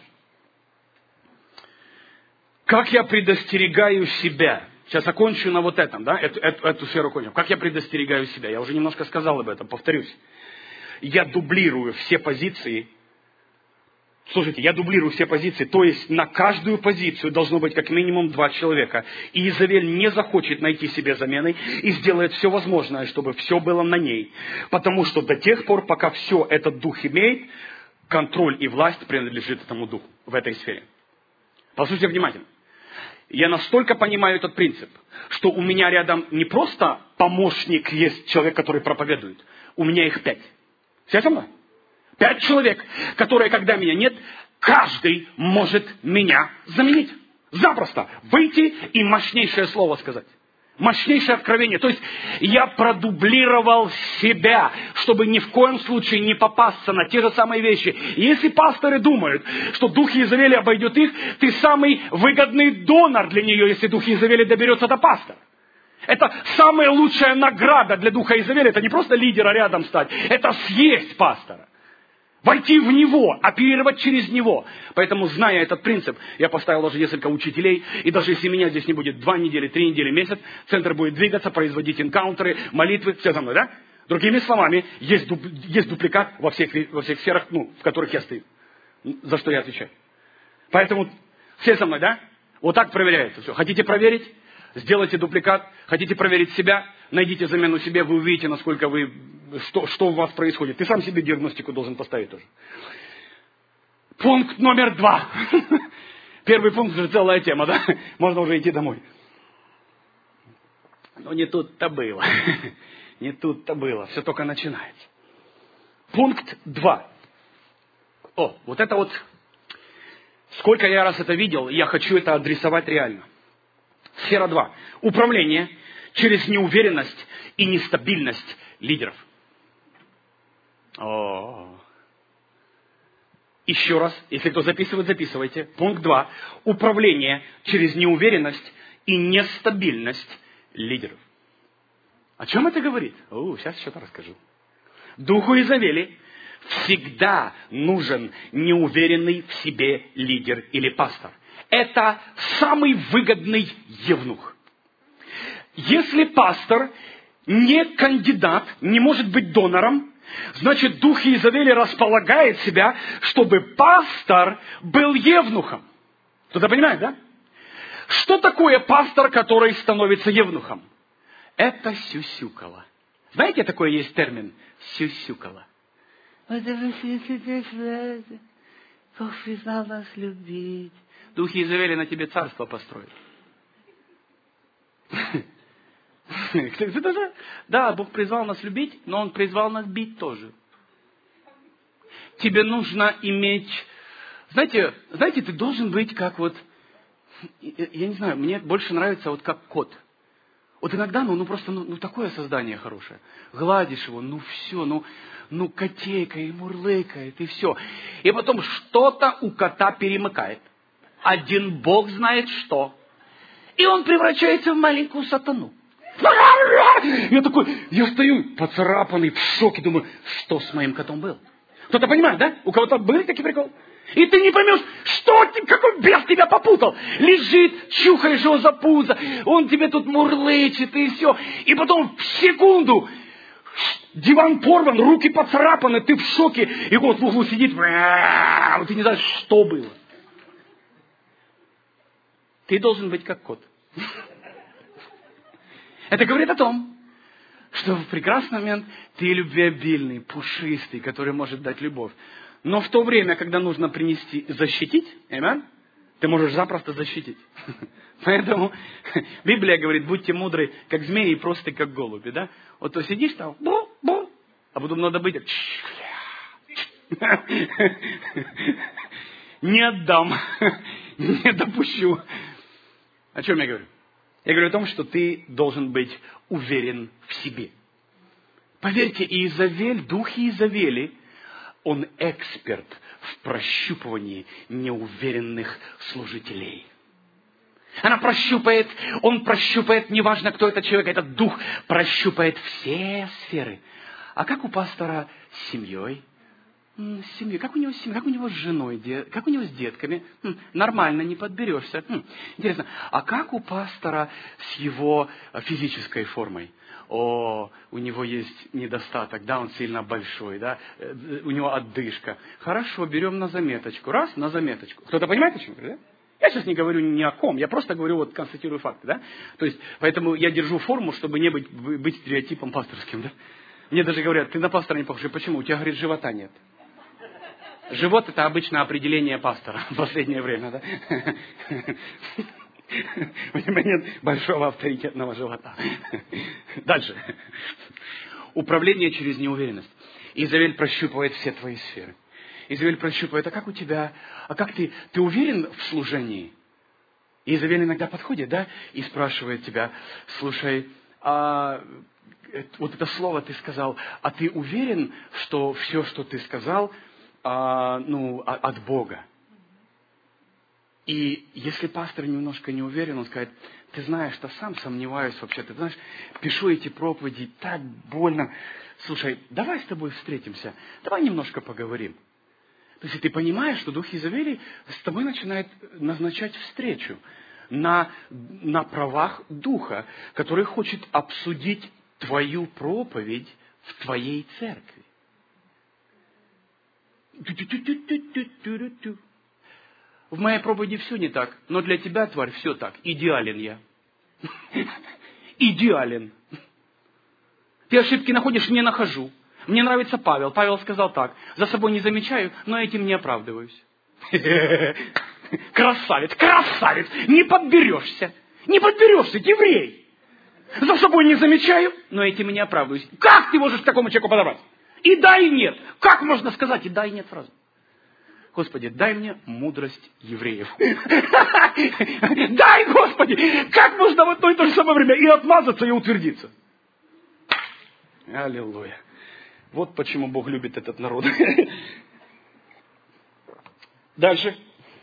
Как я предостерегаю себя? Сейчас окончу на вот этом, да? Эту сферу кончим. Как я предостерегаю себя? Я уже немножко сказал об этом, повторюсь. Я дублирую все позиции. Слушайте, я дублирую все позиции, то есть на каждую позицию должно быть как минимум 2 человека. И Иезавель не захочет найти себе замены и сделает все возможное, чтобы все было на ней. Потому что до тех пор, пока все этот дух имеет, контроль и власть принадлежит этому духу в этой сфере. Послушайте внимательно. Я настолько понимаю этот принцип, что у меня рядом не просто помощник есть, человек, который проповедует. У меня их 5. Все со мной? 5 человек, которые, когда меня нет, каждый может меня заменить. Запросто выйти и мощнейшее слово сказать. Мощнейшее откровение. То есть я продублировал себя, чтобы ни в коем случае не попасться на те же самые вещи. И если пасторы думают, что дух Иезавели обойдет их, ты самый выгодный донор для нее, если дух Иезавели доберется до пастора. Это самая лучшая награда для духа Иезавели. Это не просто лидера рядом стать, это съесть пастора. Войти в него, оперировать через него. Поэтому, зная этот принцип, я поставил уже несколько учителей. И даже если меня здесь не будет 2 недели, 3 недели, месяц, центр будет двигаться, производить энкаунтеры, молитвы. Все за мной, да? Другими словами, есть дупликат во всех сферах, в которых я стою. За что я отвечаю. Поэтому все со мной, да? Вот так проверяется все. Хотите проверить? Сделайте дупликат. Хотите проверить себя? Найдите замену себе. Вы увидите, насколько что у вас происходит. Ты сам себе диагностику должен поставить тоже. Пункт номер 2. Первый пункт уже целая тема, да? Можно уже идти домой. Но не тут-то было. Не тут-то было. Все только начинается. Пункт 2. Вот это вот. Сколько я раз это видел, я хочу это адресовать реально. Сфера 2. Управление через неуверенность и нестабильность лидеров. Еще раз, если кто записывает, записывайте. Пункт 2. Управление через неуверенность и нестабильность лидеров. О чем это говорит? Сейчас что-то расскажу. Духу Иезавели всегда нужен неуверенный в себе лидер или пастор. Это самый выгодный евнух. Если пастор не кандидат, не может быть донором, Значит, дух Иезавели располагает себя, чтобы пастор был евнухом. Кто-то понимает, да? Что такое пастор, который становится евнухом? Это сюсюкало. Знаете, такой есть термин? Сюсюкало. Бог призвал нас любить. Дух Иезавели на тебе царство построит. Да, Бог призвал нас любить, но Он призвал нас бить тоже. Тебе нужно иметь... Знаете, ты должен быть как вот... Я не знаю, мне больше нравится вот как кот. Вот иногда, просто такое создание хорошее. Гладишь его, все, котейка и мурлыкает, и все. И потом что-то у кота перемыкает. Один Бог знает что. И он превращается в маленькую сатану. Я стою поцарапанный, в шоке, думаю, что с моим котом было? Кто-то понимает, да? У кого-то были такие приколы? И ты не поймешь, какой бес тебя попутал. Лежит, чухаешь его за пузо, он тебе тут мурлычет, и все. И потом в секунду диван порван, руки поцарапаны, ты в шоке, и вот в углу сидит, ты не знаешь, что было. Ты должен быть как кот. Это говорит о том, что в прекрасный момент ты любвеобильный, пушистый, который может дать любовь. Но в то время, когда нужно защитить, ты можешь запросто защитить. Поэтому Библия говорит, будьте мудры, как змеи, и просты, как голуби. Да? Вот то сидишь там, а потом надо быть... Не отдам, не допущу. О чем я говорю? Я говорю о том, что ты должен быть уверен в себе. Поверьте, дух Иезавели, он эксперт в прощупывании неуверенных служителей. Он прощупает, неважно, кто этот человек, этот дух прощупает все сферы. А как у пастора с семьей? Как у него с семьей, как у него с женой, как у него с детками? Нормально, не подберешься. Интересно, а как у пастора с его физической формой? У него есть недостаток, да, он сильно большой, да, у него отдышка. Хорошо, берем на заметочку. Раз, на заметочку. Кто-то понимает, о чем я говорю, да? Я сейчас не говорю ни о ком, я просто говорю, констатирую факты, да? То есть, поэтому я держу форму, чтобы не быть стереотипом пасторским, да? Мне даже говорят, ты на пастора не похож. Почему? У тебя, говорит, живота нет. Живот – это обычно определение пастора в последнее время, да? У него нет большого авторитетного живота. Дальше. Управление через неуверенность. Иезавель прощупывает все твои сферы. Иезавель прощупывает, а как у тебя, ты уверен в служении? Иезавель иногда подходит, да, и спрашивает тебя, слушай, вот это слово ты сказал, а ты уверен, что все, что ты сказал, от Бога? И если пастор немножко не уверен, он скажет, ты знаешь, что сам сомневаюсь вообще, ты знаешь, пишу эти проповеди, так больно. Слушай, давай с тобой встретимся, давай немножко поговорим. То есть, ты понимаешь, что Дух Иезавели с тобой начинает назначать встречу на правах Духа, который хочет обсудить твою проповедь в твоей церкви. В моей проповеди все не так, но для тебя, тварь, все так. Идеален я. Идеален. Ты ошибки находишь, не нахожу. Мне нравится Павел. Павел сказал так. За собой не замечаю, но этим не оправдываюсь. Красавец, красавец. Не подберешься. Не подберешься, еврей. За собой не замечаю, но этим не оправдываюсь. Как ты можешь к такому человеку подобрать? И да, и нет. Как можно сказать и да, и нет фразу? Господи, дай мне мудрость евреев. Дай, Господи! Как можно в одно и то же самое время и отмазаться, и утвердиться? Аллилуйя. Вот почему Бог любит этот народ. Дальше.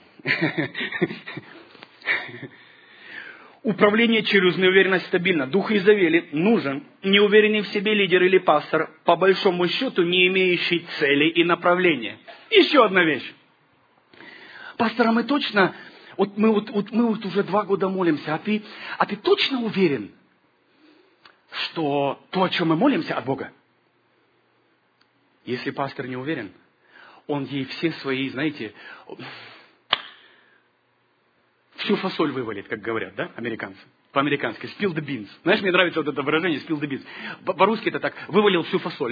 Управление через неуверенность стабильно. Дух Иезавели нужен неуверенный в себе лидер или пастор, по большому счету не имеющий цели и направления. Еще одна вещь. Пастор, мы точно, мы уже 2 года молимся, а ты точно уверен, что то, о чем мы молимся, от Бога? Если пастор не уверен, он ей все свои, знаете, всю фасоль вывалит, как говорят, да, американцы? По-американски, spill the beans. Знаешь, мне нравится вот это выражение, spill the beans. По-русски это так, вывалил всю фасоль.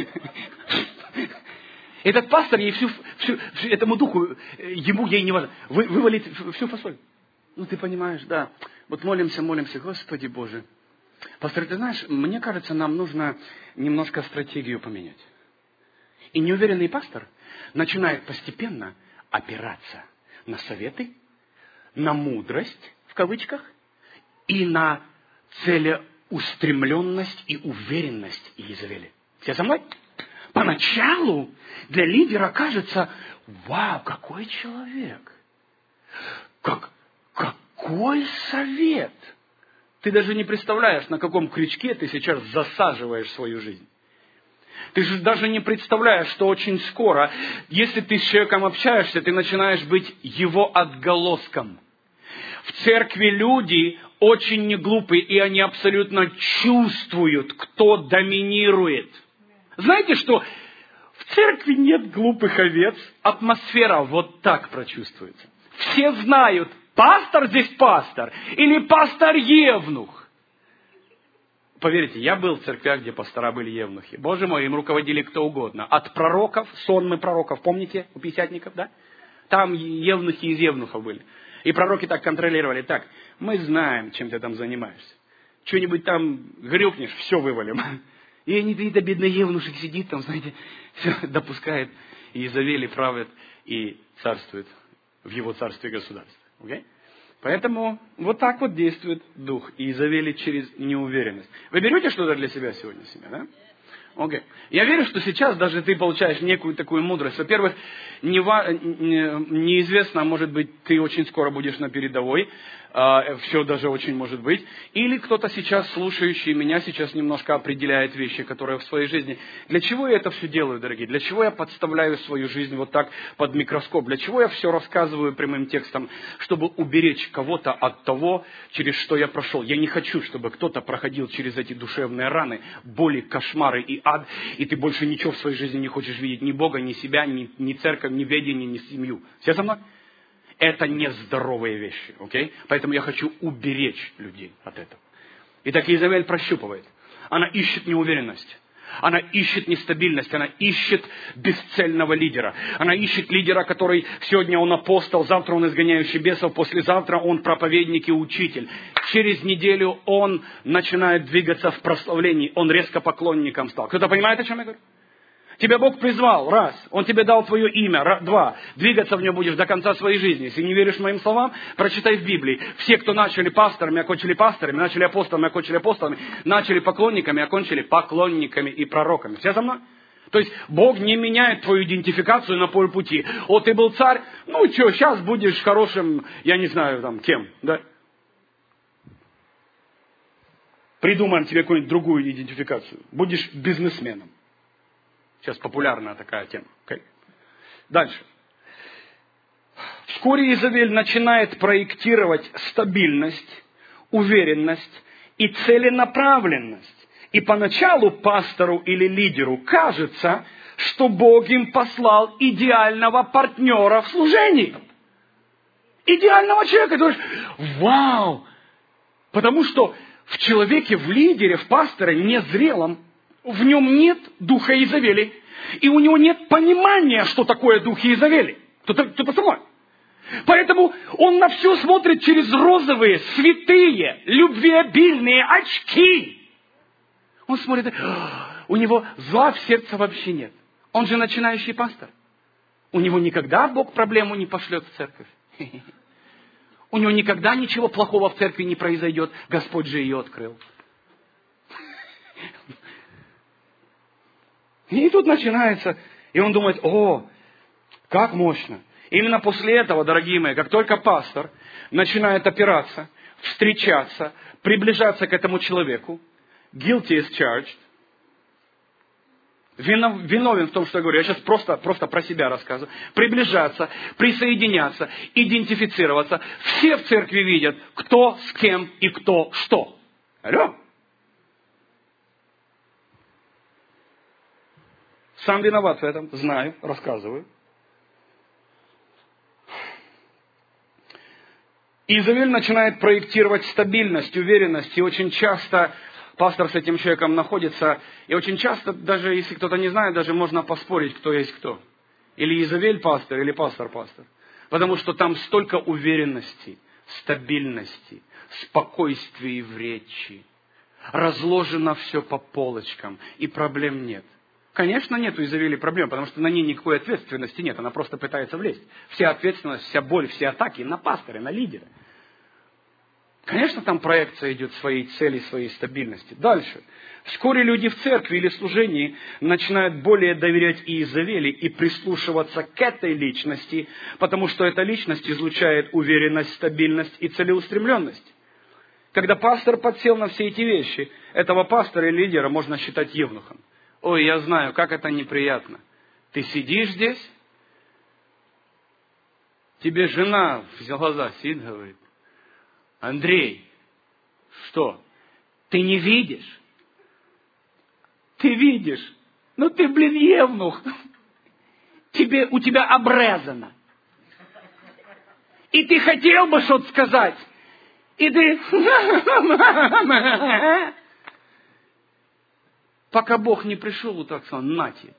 Этот пастор ей этому духу, ей не важно, вывалит всю фасоль. Ну, ты понимаешь, да. Вот молимся, Господи Боже. Пастор, ты знаешь, мне кажется, нам нужно немножко стратегию поменять. И неуверенный пастор начинает постепенно опираться на советы, на мудрость, в кавычках, и на целеустремленность и уверенность Иезавели. Все со мной? Поначалу для лидера кажется, вау, какой человек! Какой совет! Ты даже не представляешь, на каком крючке ты сейчас засаживаешь свою жизнь. Ты же даже не представляешь, что очень скоро, если ты с человеком общаешься, ты начинаешь быть его отголоском. В церкви люди очень неглупые, и они абсолютно чувствуют, кто доминирует. Знаете, что в церкви нет глупых овец, атмосфера вот так прочувствуется. Все знают, пастор здесь пастор, или пастор евнух. Поверьте, я был в церквях, где пастора были евнухи. Боже мой, им руководили кто угодно. От пророков, сонмы пророков, помните, у пятидесятников, да? Там евнухи из евнухов были. И пророки так контролировали. Так, мы знаем, чем ты там занимаешься. Что-нибудь там грюкнешь, все вывалим. И они, это бедный евнушек сидит там, знаете, все допускает. И Иезавели правит и царствует в его царстве и государстве. Okay? Поэтому вот так вот действует дух Иезавели через неуверенность. Вы берете что-то для себя сегодня да? Okay. Я верю, что сейчас даже ты получаешь некую такую мудрость. Во-первых, неизвестно, может быть, ты очень скоро будешь на передовой. Все даже очень может быть. Или кто-то сейчас, слушающий меня, сейчас немножко определяет вещи, которые в своей жизни. Для чего я это все делаю, дорогие? Для чего я подставляю свою жизнь вот так под микроскоп? Для чего я все рассказываю прямым текстом? Чтобы уберечь кого-то от того, через что я прошел. Я не хочу, чтобы кто-то проходил через эти душевные раны, боли, кошмары и ад, и ты больше ничего в своей жизни не хочешь видеть. Ни Бога, ни себя, ни церковь, ни ведение, ни семью. Все со мной? Это нездоровые вещи, окей? Поэтому я хочу уберечь людей от этого. Итак, Иезавель прощупывает. Она ищет неуверенность. Она ищет нестабильность. Она ищет бесцельного лидера. Она ищет лидера, который сегодня он апостол, завтра он изгоняющий бесов, послезавтра он проповедник и учитель. Через неделю он начинает двигаться в прославлении. Он резко поклонником стал. Кто-то понимает, о чем я говорю? Тебя Бог призвал, раз. Он тебе дал твое имя, два. Двигаться в нем будешь до конца своей жизни. Если не веришь моим словам, прочитай в Библии. Все, кто начали пасторами, окончили пасторами, начали апостолами, окончили апостолами, начали поклонниками, окончили поклонниками и пророками. Все за мной? То есть Бог не меняет твою идентификацию на полпути. Вот ты был царь, ну что, сейчас будешь хорошим, я не знаю, там, кем, да? Придумаем тебе какую-нибудь другую идентификацию. Будешь бизнесменом. Сейчас популярная такая тема. Okay? Дальше. Вскоре Иезавель начинает проектировать стабильность, уверенность и целенаправленность. И поначалу пастору или лидеру кажется, что Бог им послал идеального партнера в служении. Идеального человека. Ты думаешь, вау! Потому что в человеке, в лидере, в пасторе незрелом, в нем нет духа Иезавели. И у него нет понимания, что такое дух Иезавели. Кто-то со мной. Поэтому он на все смотрит через розовые, святые, любвеобильные очки. Он смотрит, у него зла в сердце вообще нет. Он же начинающий пастор. У него никогда Бог проблему не пошлет в церковь. У него никогда ничего плохого в церкви не произойдет. Господь же ее открыл. И тут начинается, и он думает, как мощно. Именно после этого, дорогие мои, как только пастор начинает опираться, встречаться, приближаться к этому человеку, guilty is charged, виновен в том, что я говорю, я сейчас просто про себя рассказываю, приближаться, присоединяться, идентифицироваться. Все в церкви видят, кто с кем и кто что. Алло? Сам виноват в этом, знаю, рассказываю. Изавель начинает проектировать стабильность, уверенность, и очень часто пастор с этим человеком находится, и очень часто, даже если кто-то не знает, даже можно поспорить, кто есть кто. Или Изавель пастор, или пастор пастор. Потому что там столько уверенности, стабильности, спокойствия в речи. Разложено все по полочкам, и проблем нет. Конечно, нет у Изавели проблем, потому что на ней никакой ответственности нет, она просто пытается влезть. Вся ответственность, вся боль, все атаки на пастора, на лидера. Конечно, там проекция идет своей цели, своей стабильности. Дальше. Вскоре люди в церкви или служении начинают более доверять Изавели и прислушиваться к этой личности, потому что эта личность излучает уверенность, стабильность и целеустремленность. Когда пастор подсел на все эти вещи, этого пастора и лидера можно считать евнухом. Ой, я знаю, как это неприятно. Ты сидишь здесь, тебе жена в глаза сидит, говорит: Андрей, что, ты не видишь? Ты видишь? Ну ты, блин, евнух. У тебя обрезано. И ты хотел бы что-то сказать. И ты... Пока Бог не пришел, вот так сказал: нате.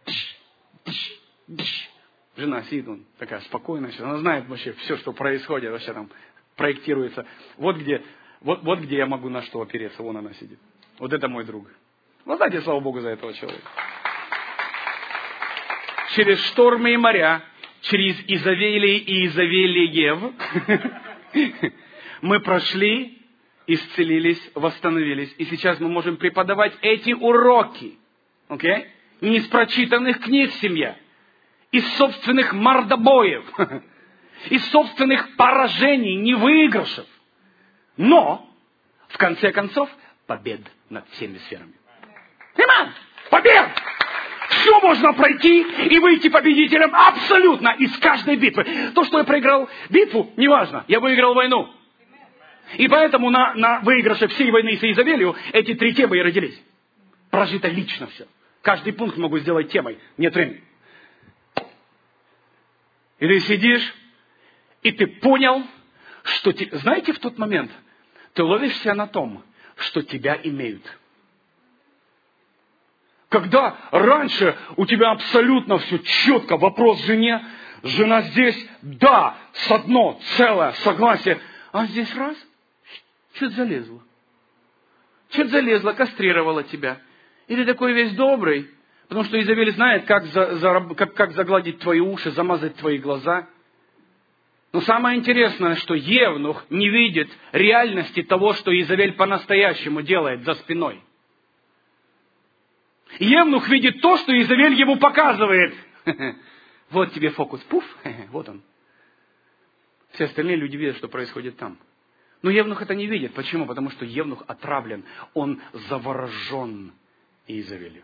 Жена сидит, он такая спокойная, она знает вообще все, что происходит, вообще там проектируется. Вот где я могу на что опереться, вон она сидит. Вот это мой друг. Вы знаете, слава Богу за этого человека. Через штормы и моря, через Изавелий и Изавелиев мы прошли, исцелились, восстановились. И сейчас мы можем преподавать эти уроки. Okay? Не из прочитанных книг, семья. Из собственных мордобоев. Из собственных поражений, невыигрышев. Но, в конце концов, побед над всеми сферами. Аминь! Побед! Все можно пройти и выйти победителем абсолютно из каждой битвы. То, что я проиграл битву, неважно. Я выиграл войну. И поэтому на выигрыше всей войны с Изавелью эти 3 темы и родились. Прожито лично все. Каждый пункт могу сделать темой. Нет времени. И ты сидишь, и ты понял, что... Знаете, в тот момент ты ловишься на том, что тебя имеют. Когда раньше у тебя абсолютно все четко, вопрос жене, жена здесь, да, с одно, целое, согласие. А здесь раз, что-то залезло. Что-то залезло, кастрировало тебя. И ты такой весь добрый, потому что Изавель знает, как загладить твои уши, замазать твои глаза. Но самое интересное, что евнух не видит реальности того, что Изавель по-настоящему делает за спиной. Евнух видит то, что Изавель ему показывает. Вот тебе фокус. Пуф, вот он. Все остальные люди видят, что происходит там. Но евнух это не видит. Почему? Потому что евнух отравлен. Он заворожен Изавелью.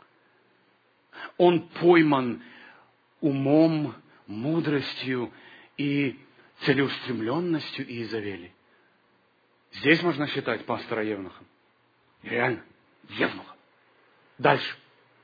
Он пойман умом, мудростью и целеустремленностью Изавели. Здесь можно считать пастора евнухом. Реально, евнухом. Дальше.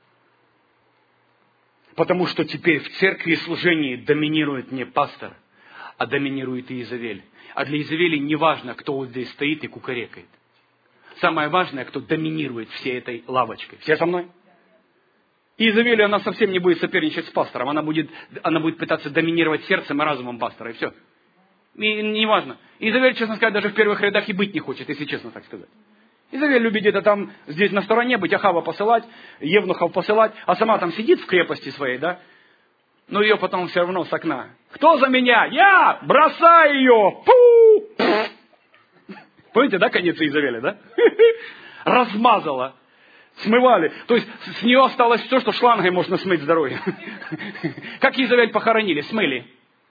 Потому что теперь в церкви и служении доминирует не пастор, а доминирует и Изавель. А для Изавели не важно, кто вот здесь стоит и кукарекает. Самое важное, кто доминирует всей этой лавочкой. Все со мной? И Изавель, она совсем не будет соперничать с пастором. Она будет пытаться доминировать сердцем и разумом пастора. И все. И не важно. Изавель, честно сказать, даже в первых рядах и быть не хочет, если честно так сказать. Изавель любит где-то там, здесь на стороне быть, Ахава посылать, евнухов посылать, а сама там сидит в крепости своей, да? Но ее потом все равно с окна. Кто за меня? Я! Бросай ее! Пу! Помните, да, конец Изавеля, да? Размазала. Смывали. То есть с нее осталось все, что шлангой можно смыть с дороги. Как Изавель похоронили? Смыли.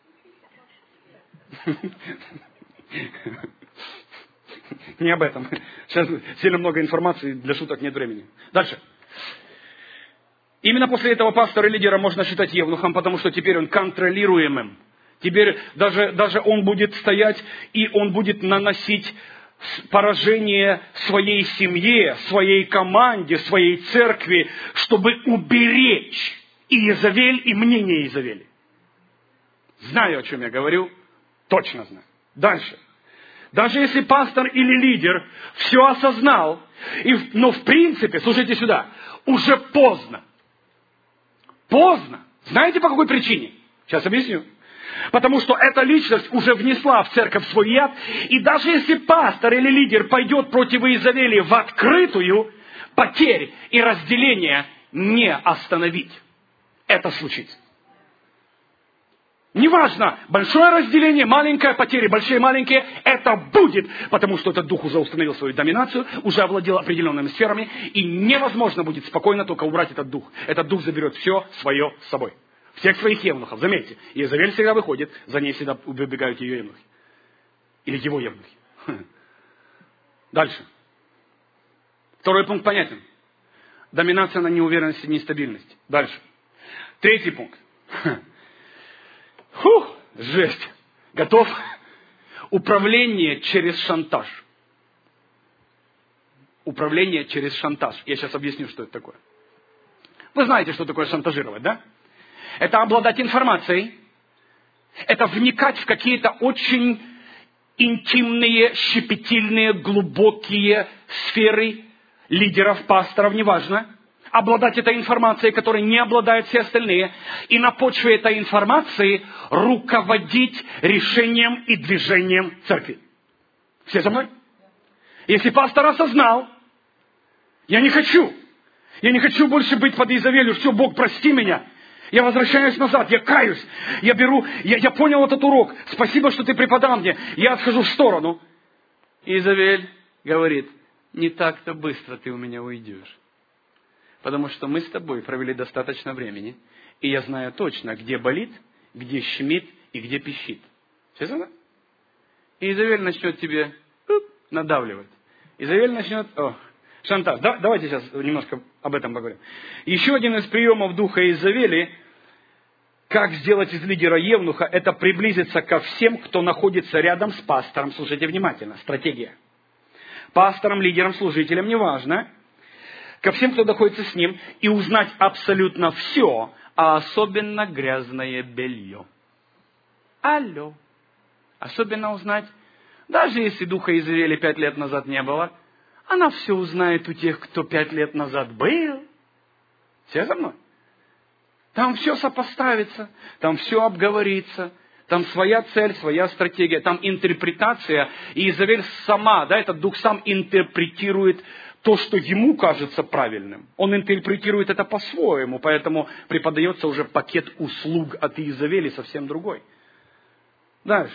Не об этом. Сейчас сильно много информации, для шуток нет времени. Дальше. Именно после этого пастора и лидера можно считать евнухом, потому что теперь он контролируемым. Теперь даже он будет стоять, и он будет наносить поражение своей семье, своей команде, своей церкви, чтобы уберечь и Иезавель, и мнение Иезавели. Знаю, о чем я говорю, точно знаю. Дальше. Даже если пастор или лидер все осознал, но в принципе, слушайте сюда, уже поздно. Поздно. Знаете, по какой причине? Сейчас объясню. Потому что эта личность уже внесла в церковь свой яд, и даже если пастор или лидер пойдет против Иезавели в открытую, потерь и разделения не остановить. Это случится. Неважно, большое разделение, маленькое, потери, большие, маленькие, это будет, потому что этот дух уже установил свою доминацию, уже овладел определенными сферами, и невозможно будет спокойно только убрать этот дух. Этот дух заберет все свое с собой. Всех своих евнухов, заметьте, Иезавель всегда выходит, за ней всегда выбегают ее евнухи. Или его евнухи. Дальше. Второй пункт понятен. Доминация на неуверенности и нестабильности. Дальше. Третий пункт. Жесть. Готов? Управление через шантаж. Управление через шантаж. Я сейчас объясню, что это такое. Вы знаете, что такое шантажировать, да? Это обладать информацией. Это вникать в какие-то очень интимные, щепетильные, глубокие сферы лидеров, пасторов, неважно. Обладать этой информацией, которой не обладают все остальные. И на почве этой информации руководить решением и движением церкви. Все со мной? Если пастор осознал, я не хочу больше быть под Иезавелью, все, Бог, прости меня. Я возвращаюсь назад, я каюсь, я понял этот урок, спасибо, что ты преподал мне, я отхожу в сторону. Иезавель говорит, не так-то быстро ты у меня уйдешь. Потому что мы с тобой провели достаточно времени, и я знаю точно, где болит, где щемит и где пищит. Все знают? И Иезавель начнет тебе надавливать. Иезавель начнет... шантаж. Давайте сейчас немножко об этом поговорим. Еще один из приемов духа Иезавели, как сделать из лидера евнуха, это приблизиться ко всем, кто находится рядом с пастором. Слушайте внимательно. Стратегия. Пастором, лидером, служителем, неважно. Ко всем, кто находится с ним, и узнать абсолютно все, а особенно грязное белье. Алло. Особенно узнать, даже если духа Иезавели 5 лет назад не было, она все узнает у тех, кто 5 лет назад был. Все за мной? Там все сопоставится, там все обговорится, там своя цель, своя стратегия, там интерпретация. И Иезавель сама, этот дух сам интерпретирует то, что ему кажется правильным. Он интерпретирует это по-своему, поэтому преподается уже пакет услуг от Иезавели совсем другой. Дальше.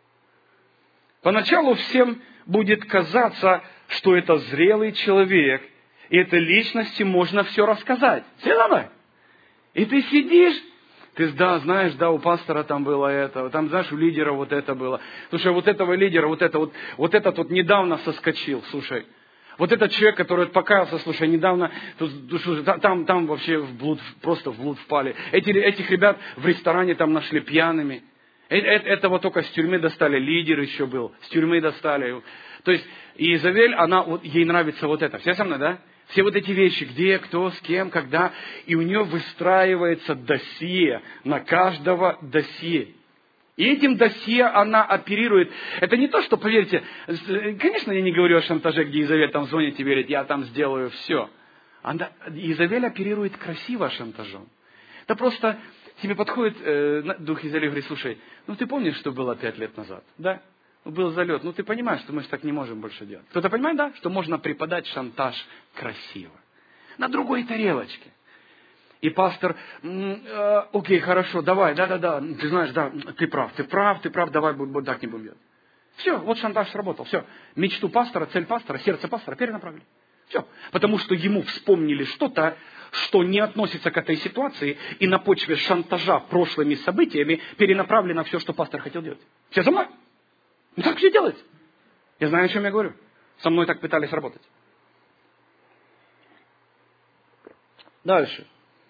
Поначалу всем будет казаться, что это зрелый человек, и этой личности можно все рассказать. Все давай. И ты сидишь, ты знаешь, у пастора там было это, там, знаешь, у лидера вот это было. Слушай, вот этого лидера, вот этот вот недавно соскочил, слушай. Вот этот человек, который покаялся, слушай, недавно, там вообще просто в блуд впали. Этих ребят в ресторане там нашли пьяными. Этого только с тюрьмы достали, лидер еще был, с тюрьмы достали. То есть Иезавель, ей нравится вот это. Все со мной, да? Все вот эти вещи, где, кто, с кем, когда. И у нее выстраивается досье, на каждого досье. И этим досье она оперирует. Это не то, что, поверьте, конечно, я не говорю о шантаже, где Иезавель там звонит и говорит, я там сделаю все. Иезавель оперирует красиво шантажом. Это просто тебе подходит дух Иезавели и говорит, слушай, ты помнишь, что было 5 лет назад? Да? Был залет. Ты понимаешь, что мы же так не можем больше делать. Кто-то понимает, да? Что можно преподать шантаж красиво. На другой тарелочке. И пастор, окей, хорошо, давай, да, ты знаешь, да, ты прав, давай так не будем делать. Все, вот шантаж сработал, все. Мечту пастора, цель пастора, сердце пастора перенаправили. Все. Потому что ему вспомнили что-то, что не относится к этой ситуации, и на почве шантажа прошлыми событиями перенаправлено все, что пастор хотел делать. Все за мной? Так все делать. Я знаю, о чем я говорю. Со мной так пытались работать. Дальше.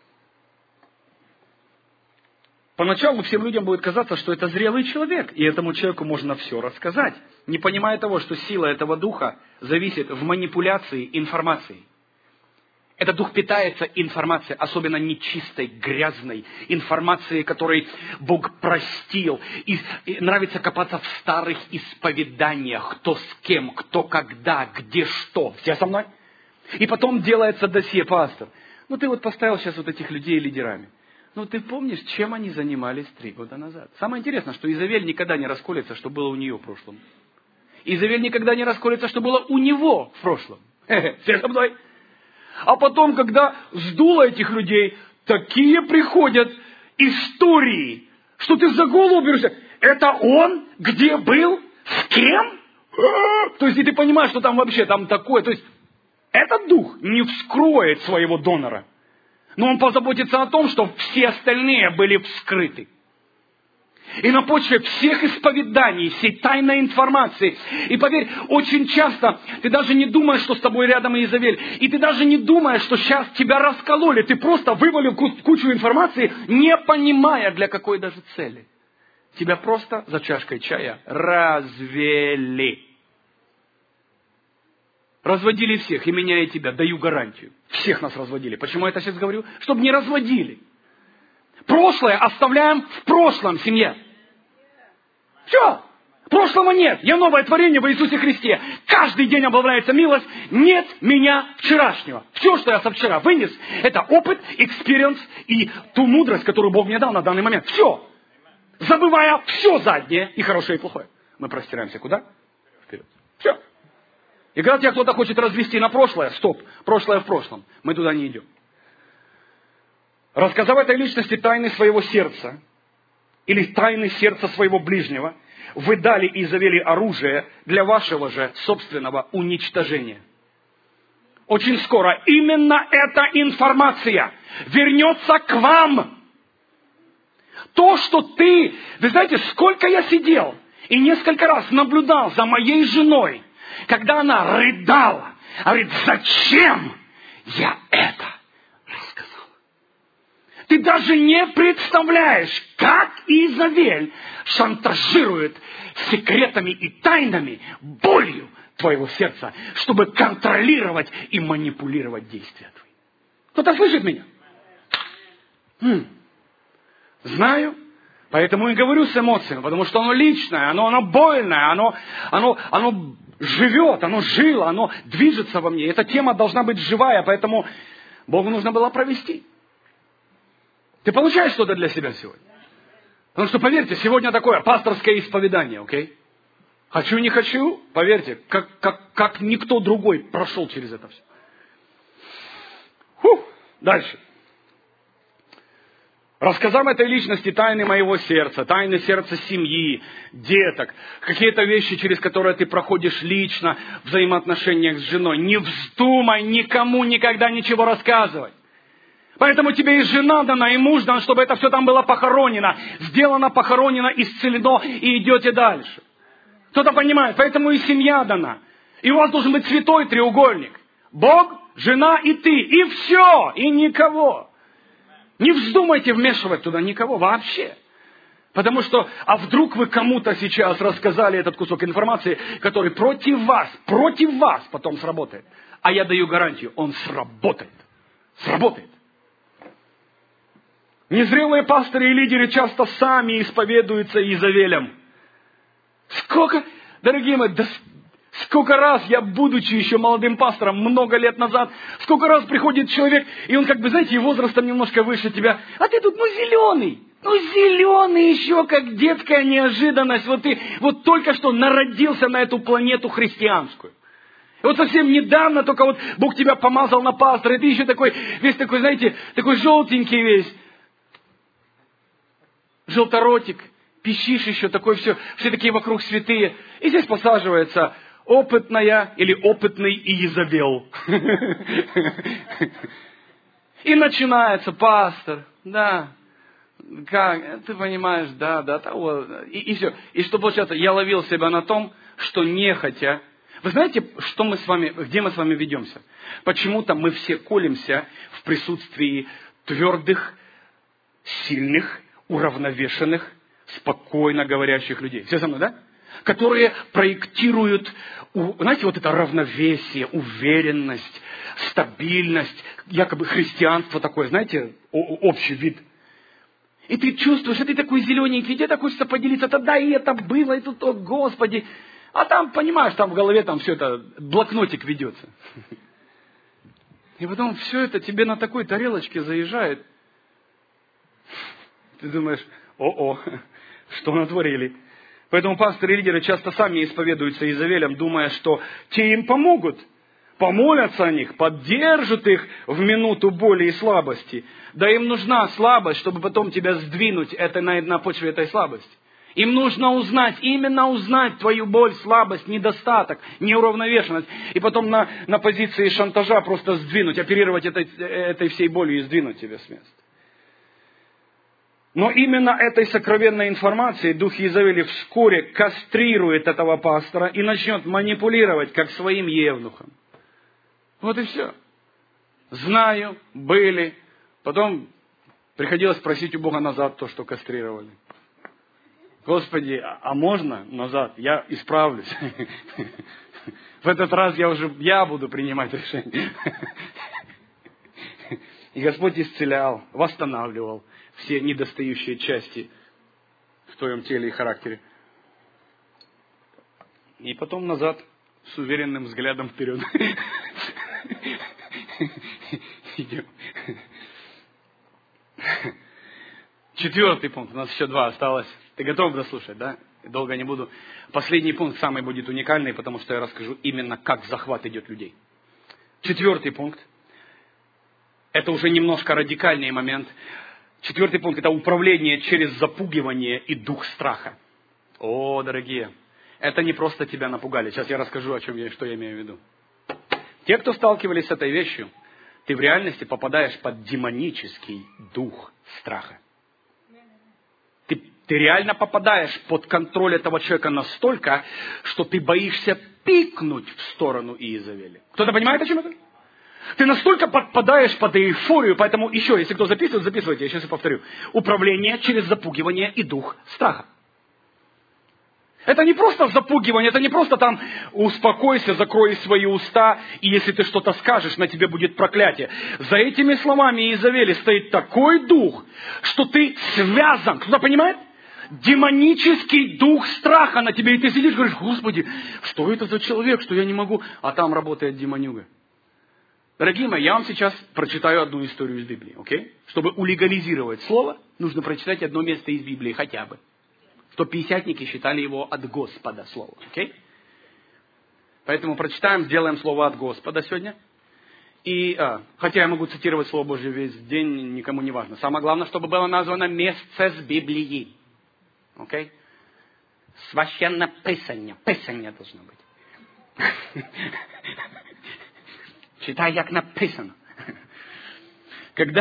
Поначалу всем людям будет казаться, что это зрелый человек, и этому человеку можно все рассказать, не понимая того, что сила этого духа зависит в манипуляции информацией. Этот дух питается информацией, особенно нечистой, грязной информацией, которой Бог простил. И нравится копаться в старых исповеданиях, кто с кем, кто когда, где что. Все со мной? И потом делается досье, пастор. Ну ты вот поставил сейчас вот этих людей лидерами. Ну ты помнишь, чем они занимались 3 года назад? Самое интересное, что Изавель никогда не расколется, что было у нее в прошлом. Изавель никогда не расколется, что было у него в прошлом. Все со мной? А потом, когда сдуло этих людей, такие приходят истории, что ты за голову берешься. Это он? Где был? С кем? То есть, и ты понимаешь, что там вообще там такое. То есть, этот дух не вскроет своего донора. Но он позаботится о том, что все остальные были вскрыты. И на почве всех исповеданий, всей тайной информации. И поверь, очень часто ты даже не думаешь, что с тобой рядом Изавель. И ты даже не думаешь, что сейчас тебя раскололи. Ты просто вывалил кучу информации, не понимая, для какой даже цели. Тебя просто за чашкой чая развели. Разводили всех, и меня, и тебя, даю гарантию. Всех нас разводили. Почему я это сейчас говорю? Чтобы не разводили. Прошлое оставляем в прошлом, семье. Все. Прошлого нет. Я новое творение во Иисусе Христе. Каждый день обновляется милость. Нет меня вчерашнего. Все, что я со вчера вынес, это опыт, экспириенс и ту мудрость, которую Бог мне дал на данный момент. Все. Забывая все заднее, и хорошее, и плохое. Мы простираемся куда? Вперед. Все. И когда тебя кто-то хочет развести на прошлое, стоп. Прошлое в прошлом. Мы туда не идем. Рассказав этой личности тайны своего сердца, или тайны сердца своего ближнего, вы дали и завели оружие для вашего же собственного уничтожения. Очень скоро именно эта информация вернется к вам. То, что вы знаете, сколько я сидел и несколько раз наблюдал за моей женой, когда она рыдала, говорит, зачем я это рассказал? Ты даже не представляешь, как Изавель шантажирует секретами и тайнами, болью твоего сердца, чтобы контролировать и манипулировать действия твои. Кто-то слышит меня? Знаю. Поэтому и говорю с эмоциями, потому что оно личное, оно больное, оно живет, оно жило, оно движется во мне. Эта тема должна быть живая, поэтому Богу нужно было провести. Ты получаешь что-то для себя сегодня? Потому что, поверьте, сегодня такое пасторское исповедание, окей? Хочу, не хочу, поверьте, как никто другой прошел через это все. Дальше. Рассказав этой личности тайны моего сердца, тайны сердца семьи, деток, какие-то вещи, через которые ты проходишь лично в взаимоотношениях с женой. Не вздумай никому никогда ничего рассказывать. Поэтому тебе и жена дана, и муж дан, чтобы это все там было похоронено. Сделано, похоронено, исцелено, и идете дальше. Кто-то понимает, поэтому и семья дана. И у вас должен быть святой треугольник. Бог, жена и ты. И все, и никого. Не вздумайте вмешивать туда никого вообще. Потому что, а вдруг вы кому-то сейчас рассказали этот кусок информации, который против вас потом сработает. А я даю гарантию, он сработает. Сработает. Незрелые пастыри и лидеры часто сами исповедуются Изавелям. Дорогие мои, сколько раз я, будучи еще молодым пастором, много лет назад, сколько раз приходит человек, и он как бы, знаете, и возрастом немножко выше тебя, а ты тут, зеленый. Зеленый еще, как детская неожиданность. Вот ты вот только что народился на эту планету христианскую. И вот совсем недавно только вот Бог тебя помазал на пастора, и ты еще такой, весь такой, знаете, такой желтенький весь. Желторотик, пищишь еще, такой все такие вокруг святые. И здесь посаживается опытная или опытный Изавел. И начинается, пастор, да, как, ты понимаешь, да, того. И все. И что получается, я ловил себя на том, что нехотя. Вы знаете, где мы с вами ведемся? Почему-то мы все колемся в присутствии твердых, сильных, уравновешенных, спокойно говорящих людей. Все со мной, да? которые проектируют, знаете, вот это равновесие, уверенность, стабильность, якобы христианство такое, знаете, общий вид. И ты чувствуешь, что ты такой зелененький, тебе так хочется поделиться, тогда и это было, и тут, о Господи. А там, понимаешь, там в голове там все это, блокнотик ведется. И потом все это тебе на такой тарелочке заезжает. Ты думаешь, о-о, что натворили. Поэтому пасторы и лидеры часто сами исповедуются Иезавелям, думая, что те им помогут. Помолятся о них, поддержат их в минуту боли и слабости. Да им нужна слабость, чтобы потом тебя сдвинуть на почве этой слабости. Им нужно именно узнать твою боль, слабость, недостаток, неуравновешенность. И потом на позиции шантажа просто сдвинуть, оперировать этой всей болью и сдвинуть тебя с места. Но именно этой сокровенной информацией дух Иезавели вскоре кастрирует этого пастора и начнет манипулировать, как своим евнухом. Вот и все. Знаю, были. Потом приходилось просить у Бога назад то, что кастрировали. Господи, а можно назад? Я исправлюсь. В этот раз я буду принимать решение. И Господь исцелял, восстанавливал все недостающие части в твоем теле и характере. И потом назад с уверенным взглядом вперед. Идем. 4 пункт. У нас еще 2 осталось. Ты готов дослушать, да? Долго не буду. Последний пункт самый будет уникальный, потому что я расскажу именно, как захват идет людей. 4 пункт. Это уже немножко радикальный момент. 4 пункт – это управление через запугивание и дух страха. О, дорогие, это не просто тебя напугали. Сейчас я расскажу, что я имею в виду. Те, кто сталкивались с этой вещью, ты в реальности попадаешь под демонический дух страха. Ты реально попадаешь под контроль этого человека настолько, что ты боишься пикнуть в сторону Иезавели. Кто-то понимает, о чем это? Ты настолько подпадаешь под эйфорию, поэтому еще, если кто записывает, записывайте, я сейчас и повторю. Управление через запугивание и дух страха. Это не просто запугивание, это не просто там успокойся, закрой свои уста, и если ты что-то скажешь, на тебе будет проклятие. За этими словами Иезавели стоит такой дух, что ты связан. Кто-то понимает? Демонический дух страха на тебе. И ты сидишь и говоришь, Господи, что это за человек, что я не могу, а там работает демонюга. Дорогие мои, я вам сейчас прочитаю одну историю из Библии, окей? Чтобы улегализировать слово, нужно прочитать одно место из Библии хотя бы. Что пятидесятники считали его от Господа слово, окей? Поэтому прочитаем, сделаем слово от Господа сегодня. И, хотя я могу цитировать Слово Божье весь день, никому не важно. Самое главное, чтобы было названо место с Библии, окей? Священно писання, писання должно быть. Читай, как написано. Когда...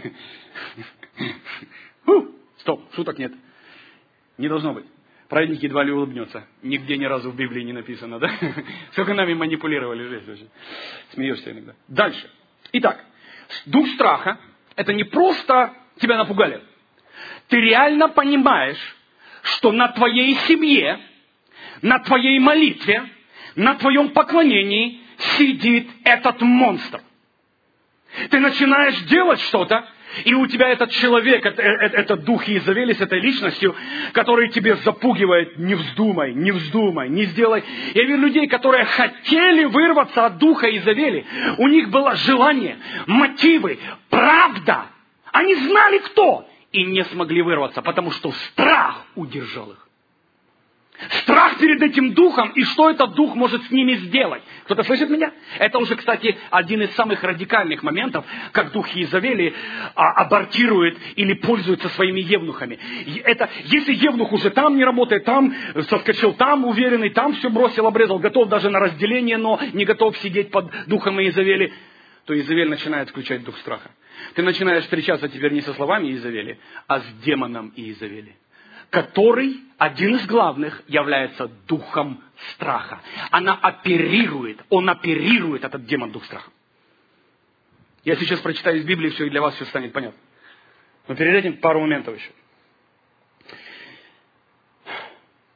Стоп, шуток нет. Не должно быть. Праведник едва ли улыбнется. Нигде ни разу в Библии не написано, да? Сколько нами манипулировали жизнь вообще. Смеешься иногда. Дальше. Итак, дух страха – это не просто тебя напугали. Ты реально понимаешь, что на твоей семье, на твоей молитве, на твоем поклонении сидит этот монстр. Ты начинаешь делать что-то, и у тебя этот человек, этот дух Иезавели с этой личностью, который тебе запугивает, не вздумай, не вздумай, не сделай. Я вижу людей, которые хотели вырваться от духа Иезавели. У них было желание, мотивы, правда. Они знали кто, и не смогли вырваться, потому что страх удержал их. Страх перед этим духом, и что этот дух может с ними сделать. Кто-то слышит меня? Это уже, кстати, один из самых радикальных моментов, как дух Иезавели абортирует или пользуется своими евнухами. Это, если евнух уже там не работает, там соскочил, там уверенный, там все бросил, обрезал, готов даже на разделение, но не готов сидеть под духом Иезавели, то Иезавель начинает включать дух страха. Ты начинаешь встречаться теперь не со словами Иезавели, а с демоном Иезавели, который, один из главных, является духом страха. Он оперирует, этот демон, дух страха. Я сейчас прочитаю из Библии все, и для вас все станет понятно. Но перед этим пару моментов еще.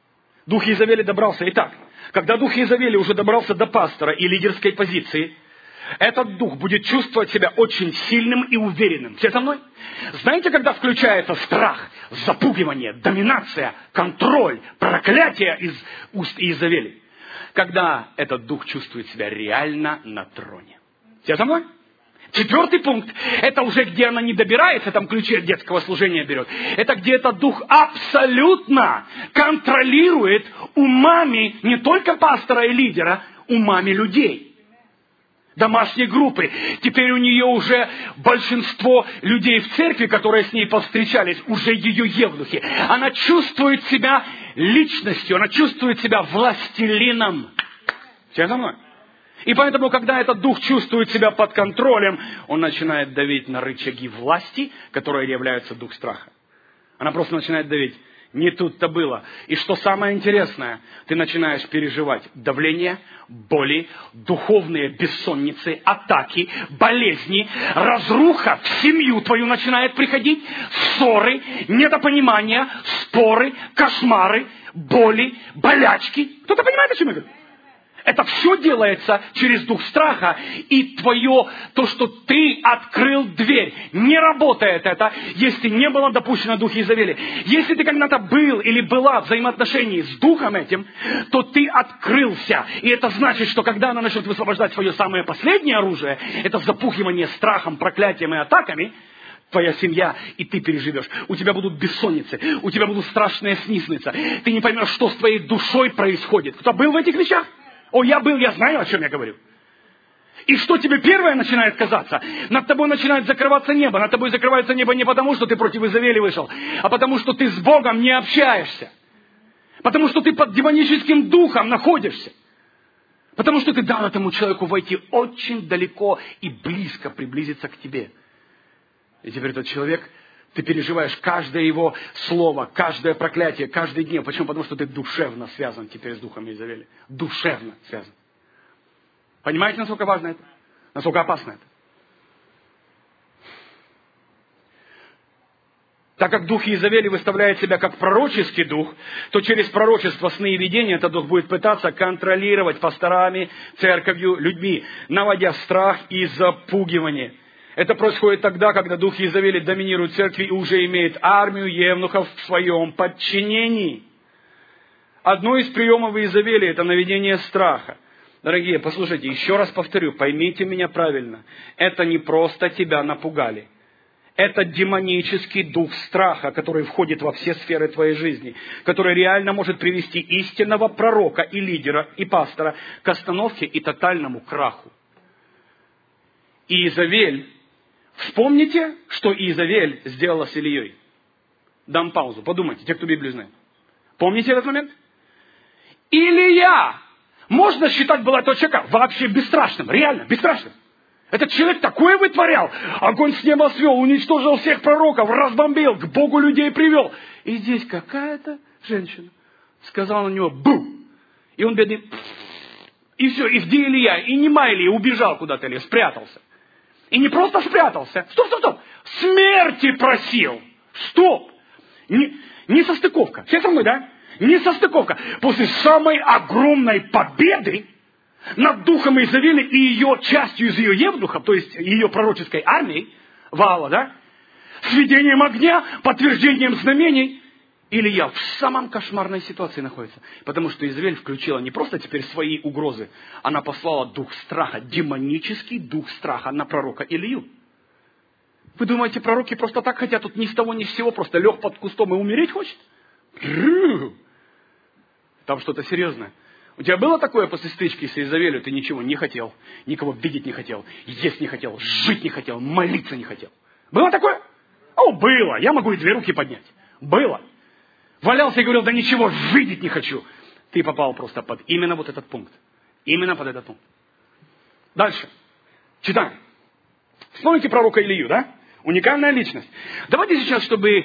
Дух Иезавели добрался. Итак, когда дух Иезавели уже добрался до пастора и лидерской позиции, этот дух будет чувствовать себя очень сильным и уверенным. Все со мной? Знаете, когда включается страх, запугивание, доминация, контроль, проклятие из уст Иезавели? Когда этот дух чувствует себя реально на троне. Все со мной? 4 пункт. Это уже где она не добирается, там ключи от детского служения берет. Это где этот дух абсолютно контролирует умами не только пастора и лидера, умами людей. Домашней группы. Теперь у нее уже большинство людей в церкви, которые с ней повстречались, уже ее евнухи. Она чувствует себя личностью, она чувствует себя властелином. Все со мной? И поэтому, когда этот дух чувствует себя под контролем, он начинает давить на рычаги власти, которые являются дух страха. Она просто начинает давить. Не тут-то было. И что самое интересное, ты начинаешь переживать давление, боли, духовные бессонницы, атаки, болезни, разруха в семью твою начинает приходить, ссоры, недопонимания, споры, кошмары, боли, болячки. Кто-то понимает, о чем я говорю? Это все делается через дух страха, и то, что ты открыл дверь. Не работает это, если не было допущено дух Иезавели. Если ты когда-то был или была в взаимоотношении с духом этим, то ты открылся. И это значит, что когда она начнет высвобождать свое самое последнее оружие, это запугивание страхом, проклятием и атаками, твоя семья, и ты переживешь. У тебя будут бессонницы, у тебя будут страшные снисниться. Ты не поймешь, что с твоей душой происходит. Кто был в этих вещах? О, я был, я знаю, о чем я говорю. И что тебе первое начинает казаться? Над тобой начинает закрываться небо. Над тобой закрывается небо не потому, что ты против Иезавели вышел, а потому, что ты с Богом не общаешься. Потому, что ты под демоническим духом находишься. Потому, что ты дал этому человеку войти очень далеко и близко приблизиться к тебе. И теперь этот человек, ты переживаешь каждое его слово, каждое проклятие, каждый гнев. Почему? Потому что ты душевно связан теперь с духом Иезавели. Душевно связан. Понимаете, насколько важно это? Насколько опасно это? Так как дух Иезавели выставляет себя как пророческий дух, то через пророчество, сны и видения этот дух будет пытаться контролировать пасторами, церковью, людьми, наводя страх и запугивание. Это происходит тогда, когда дух Иезавели доминирует церкви и уже имеет армию евнухов в своем подчинении. Одно из приемов Иезавели – это наведение страха. Дорогие, послушайте, еще раз повторю, поймите меня правильно. Это не просто тебя напугали. Это демонический дух страха, который входит во все сферы твоей жизни, который реально может привести истинного пророка и лидера, и пастора к остановке и тотальному краху. Иезавель, вспомните, что Иезавель сделала с Илией. Дам паузу, подумайте, те, кто Библию знает. Помните этот момент? Илия, можно считать, была этого человека вообще бесстрашным, реально бесстрашным. Этот человек такое вытворял. Огонь с неба свел, уничтожил всех пророков, разбомбил, к Богу людей привел. И здесь какая-то женщина сказала на него «бу!». И он, бедный, и все, и где Илия? И нема Илия, убежал куда-то или спрятался. И не просто спрятался. Стоп. Смерти просил. Стоп. Не состыковка. Все со мной, да? Не состыковка. После самой огромной победы над духом Иезавели и ее частью из ее евнухов, то есть ее пророческой армией, Ваала, да? С видением огня, подтверждением знамений. Илия в самом кошмарной ситуации находится. Потому что Иезавель включила не просто теперь свои угрозы, она послала дух страха, демонический дух страха на пророка Илию. Вы думаете, пророки просто так хотят, тут ни с того ни с сего, просто лег под кустом и умереть хочет? Там что-то серьезное. У тебя было такое после стычки с Иезавелью, ты ничего не хотел, никого видеть не хотел, есть не хотел, жить не хотел, молиться не хотел? Было такое? О, было. Я могу и 2 руки поднять. Было. Валялся и говорил, да ничего, видеть не хочу. Ты попал просто под именно вот этот пункт. Именно под этот пункт. Дальше. Читаем. Вспомните пророка Илию, да? Уникальная личность. Давайте сейчас, чтобы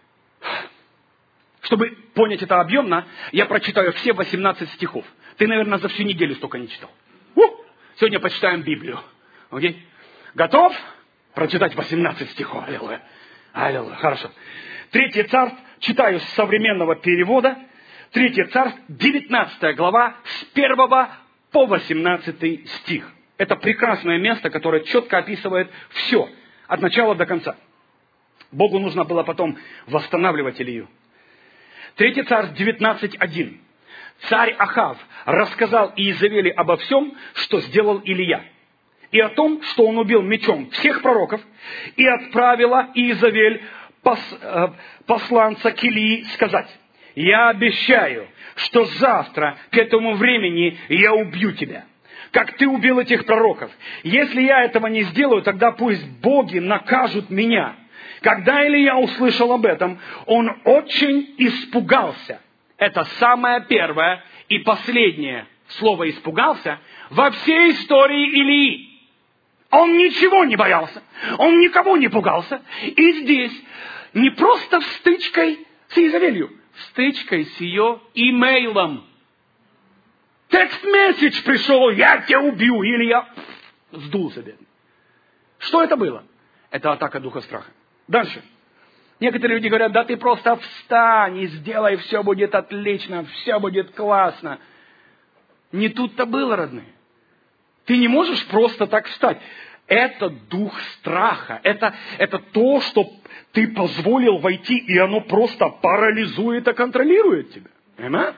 понять это объемно, я прочитаю все 18 стихов. Ты, наверное, за всю неделю столько не читал. Сегодня почитаем Библию. Окей? Готов? Прочитать 18 стихов. Аллилуйя. Аллилуйя. Хорошо. 3 Царств. Читаю с современного перевода. 3 Царств, 19 глава, с 1 по 18 стих. Это прекрасное место, которое четко описывает все, от начала до конца. Богу нужно было потом восстанавливать Илию. 3 Царств 19:1. Царь Ахав рассказал Иезавели обо всем, что сделал Илия, и о том, что он убил мечом всех пророков, и отправила Иезавель посланца к Илии сказать: «Я обещаю, что завтра к этому времени я убью тебя, как ты убил этих пророков. Если я этого не сделаю, тогда пусть боги накажут меня». Когда Илия услышал об этом, он очень испугался. Это самое первое и последнее слово «испугался» во всей истории Илии. Он ничего не боялся, он никого не пугался. И здесь не просто стычкой с Иезавелью, стычкой с ее имейлом. Текст-месседж пришел: «Я тебя убью», или я сдулся. Что это было? Это атака духа страха. Дальше. Некоторые люди говорят: да ты просто встань и сделай, все будет отлично, все будет классно. Не тут-то было, родные. Ты не можешь просто так встать. Это дух страха. Это то, что ты позволил войти, и оно просто парализует и контролирует тебя. Аминь?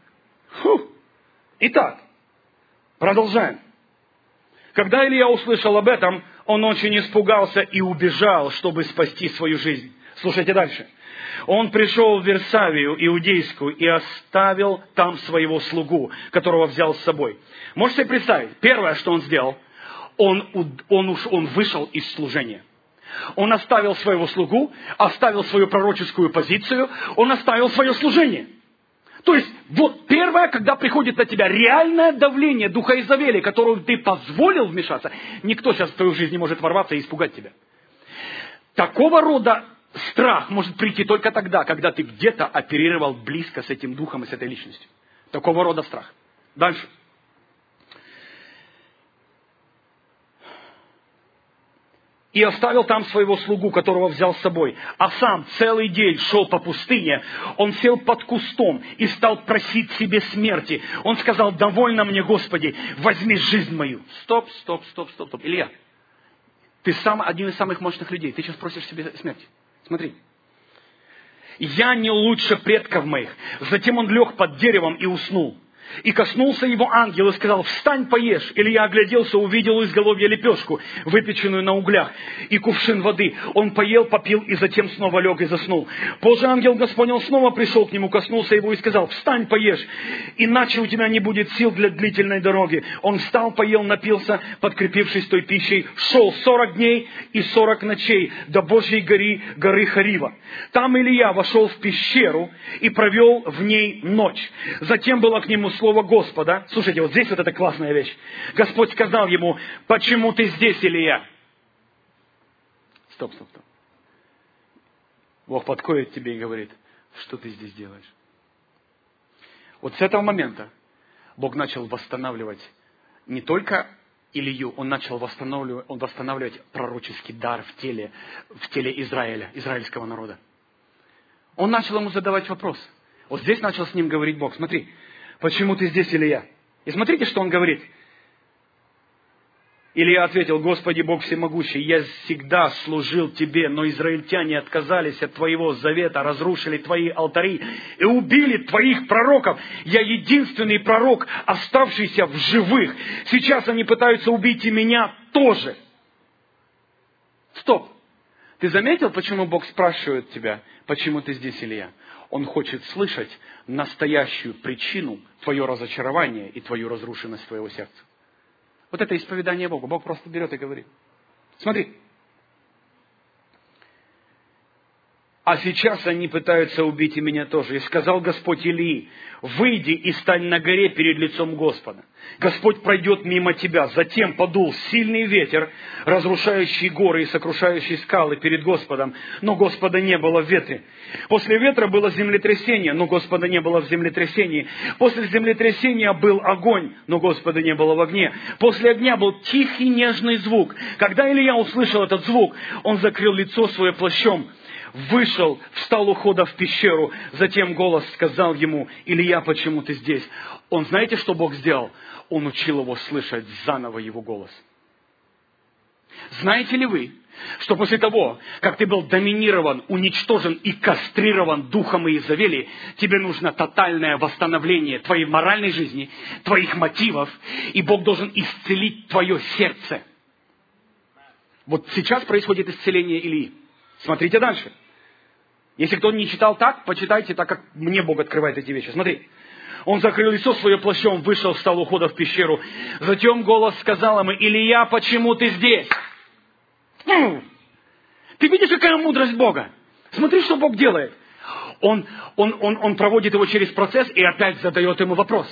Итак, продолжаем. Когда Илия услышал об этом, он очень испугался и убежал, чтобы спасти свою жизнь. Слушайте дальше. Он пришел в Версавию иудейскую и оставил там своего слугу, которого взял с собой. Можете себе представить, первое, что он сделал, он вышел из служения. Он оставил своего слугу, оставил свою пророческую позицию, он оставил свое служение. То есть, вот первое, когда приходит на тебя реальное давление духа Иезавели, которому ты позволил вмешаться, никто сейчас в твою жизнь не может ворваться и испугать тебя. Такого рода страх может прийти только тогда, когда ты где-то оперировал близко с этим духом и с этой личностью. Такого рода страх. Дальше. И оставил там своего слугу, которого взял с собой. А сам целый день шел по пустыне. Он сел под кустом и стал просить себе смерти. Он сказал: довольно мне, Господи, возьми жизнь мою. Стоп. Илья, ты один из самых мощных людей. Ты сейчас просишь себе смерти. Смотри. Я не лучше предков моих. Затем он лег под деревом и уснул. И коснулся его ангел и сказал: встань, поешь. Илья огляделся, увидел у изголовья лепешку, выпеченную на углях, и кувшин воды. Он поел, попил, и затем снова лег и заснул. Позже ангел Господень снова пришел к нему, коснулся его и сказал: встань, поешь, иначе у тебя не будет сил для длительной дороги. Он встал, поел, напился, подкрепившись той пищей, шел 40 дней и 40 ночей до Божьей горы Харива. Там Илья вошел в пещеру и провел в ней ночь. Затем было к нему слово Господа. Слушайте, вот здесь вот эта классная вещь. Господь сказал ему: почему ты здесь, Илия? Стоп. Бог подходит к тебе и говорит: что ты здесь делаешь? Вот с этого момента Бог начал восстанавливать не только Илью, Он начал восстанавливать пророческий дар в теле Израиля, израильского народа. Он начал ему задавать вопрос. Вот здесь начал с ним говорить Бог: смотри, почему ты здесь, Илия? И смотрите, что он говорит. Илия ответил: Господи Бог всемогущий, я всегда служил Тебе, но израильтяне отказались от Твоего завета, разрушили Твои алтари и убили Твоих пророков. Я единственный пророк, оставшийся в живых. Сейчас они пытаются убить и меня тоже. Стоп. Ты заметил, почему Бог спрашивает тебя: почему ты здесь, Илия? Он хочет слышать настоящую причину, твое разочарование и твою разрушенность твоего сердца. Вот это исповедание Бога. Бог просто берет и говорит: смотри. А сейчас они пытаются убить и меня тоже. И сказал Господь Илии: выйди и стань на горе перед лицом Господа. Господь пройдет мимо тебя. Затем подул сильный ветер, разрушающий горы и сокрушающий скалы перед Господом. Но Господа не было в ветре. После ветра было землетрясение, но Господа не было в землетрясении. После землетрясения был огонь, но Господа не было в огне. После огня был тихий нежный звук. Когда Илия услышал этот звук, он закрыл лицо свое плащом. вышел, встал у входа в пещеру. Затем голос сказал ему: Илия, почему ты здесь? Он, знаете, что Бог сделал? Он учил его слышать заново его голос. Знаете ли вы, что после того, как ты был доминирован, уничтожен и кастрирован духом Иезавели, тебе нужно тотальное восстановление твоей моральной жизни, твоих мотивов, и Бог должен исцелить твое сердце. Вот сейчас происходит исцеление Илии. Смотрите дальше. Если кто не читал так, почитайте так, как мне Бог открывает эти вещи. Смотри. Он закрыл лицо свое плащом, вышел, встал у входа в пещеру. Затем голос сказал ему: Илия, почему ты здесь? Ты видишь, какая мудрость Бога? Смотри, что Бог делает. Он проводит его через процесс и опять задает ему вопрос.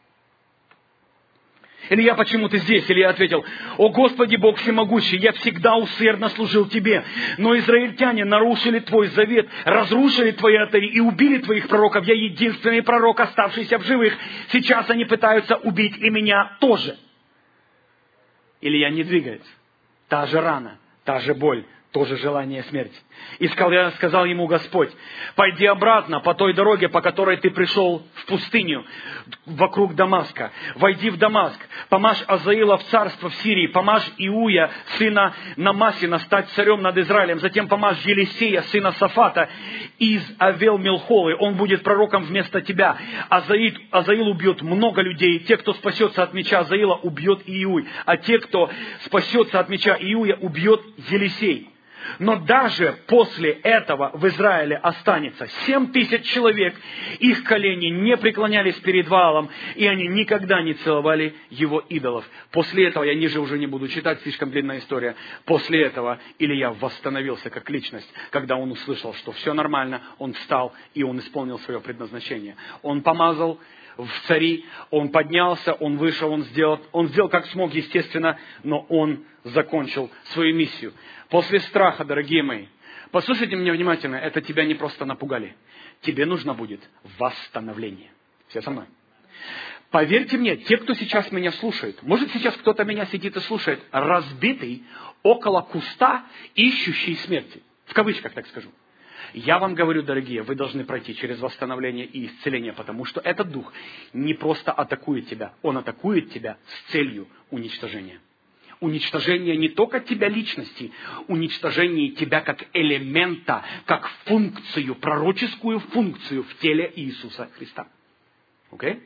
Илья, почему ты здесь? Илья ответил: О Господи, Бог всемогущий, я всегда усердно служил Тебе, но израильтяне нарушили Твой завет, разрушили Твои алтари и убили Твоих пророков. Я единственный пророк, оставшийся в живых. Сейчас они пытаются убить и меня тоже. Илья не двигается. Та же рана, та же боль, то же желание смерти. И сказал ему Господь: пойди обратно по той дороге, по которой ты пришел в пустыню, вокруг Дамаска. Войди в Дамаск, помажь Азаила в царство в Сирии, помажь Иуя, сына Намасина, стать царем над Израилем. Затем помажь Елисея, сына Сафата, из Авел-Мелхолы. Он будет пророком вместо тебя. Азаил убьет много людей. Те, кто спасется от меча Азаила, убьет Иуй. А те, кто спасется от меча Иуя, убьет Елисей. Но даже после этого в Израиле останется 7000 человек. Их колени не преклонялись перед Ваалом, и они никогда не целовали его идолов. После этого, я ниже уже не буду читать, слишком длинная история. После этого Илия восстановился как личность. Когда он услышал, что все нормально, он встал, и он исполнил свое предназначение. Он помазал в цари, он поднялся, он вышел, он сделал как смог, естественно, но он закончил свою миссию. После страха, дорогие мои, послушайте меня внимательно, это тебя не просто напугали. Тебе нужно будет восстановление. Все со мной? Поверьте мне, те, кто сейчас меня слушает, может, сейчас кто-то меня сидит и слушает, разбитый около куста, ищущий смерти. В кавычках так скажу. Я вам говорю, дорогие, вы должны пройти через восстановление и исцеление, потому что этот дух не просто атакует тебя, он атакует тебя с целью уничтожения. Уничтожение не только тебя личности, уничтожение тебя как элемента, как функцию, пророческую функцию в теле Иисуса Христа. Окей?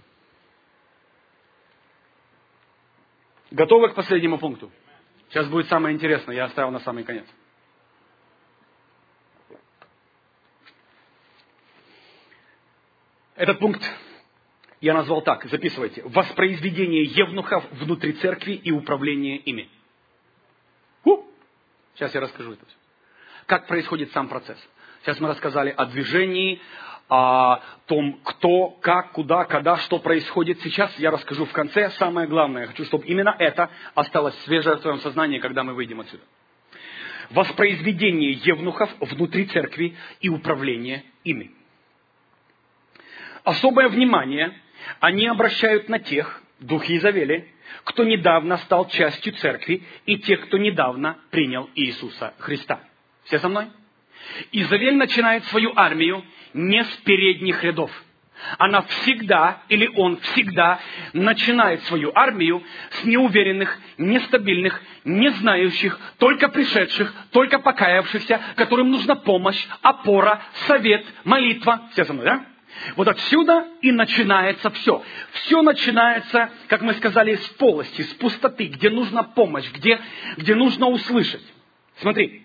Готовы к последнему пункту? Сейчас будет самое интересное, я оставил на самый конец. Этот пункт я назвал так, записывайте. Воспроизведение евнухов внутри церкви и управление ими. Сейчас я расскажу это все. Как происходит сам процесс. Сейчас мы рассказали о движении, о том, кто, как, куда, когда, что происходит. Сейчас я расскажу в конце самое главное. Я хочу, чтобы именно это осталось свежее в твоем сознании, когда мы выйдем отсюда. Воспроизведение евнухов внутри церкви и управление ими. Особое внимание они обращают на тех, дух Иезавели, кто недавно стал частью церкви, и тех, кто недавно принял Иисуса Христа. Все со мной? Иезавель начинает свою армию не с передних рядов. Она всегда, или он всегда, начинает свою армию с неуверенных, нестабильных, не знающих, только пришедших, только покаявшихся, которым нужна помощь, опора, совет, молитва. Все со мной, да? Вот отсюда и начинается все. Все начинается, как мы сказали, с полости, с пустоты, где нужна помощь, где нужно услышать. Смотри.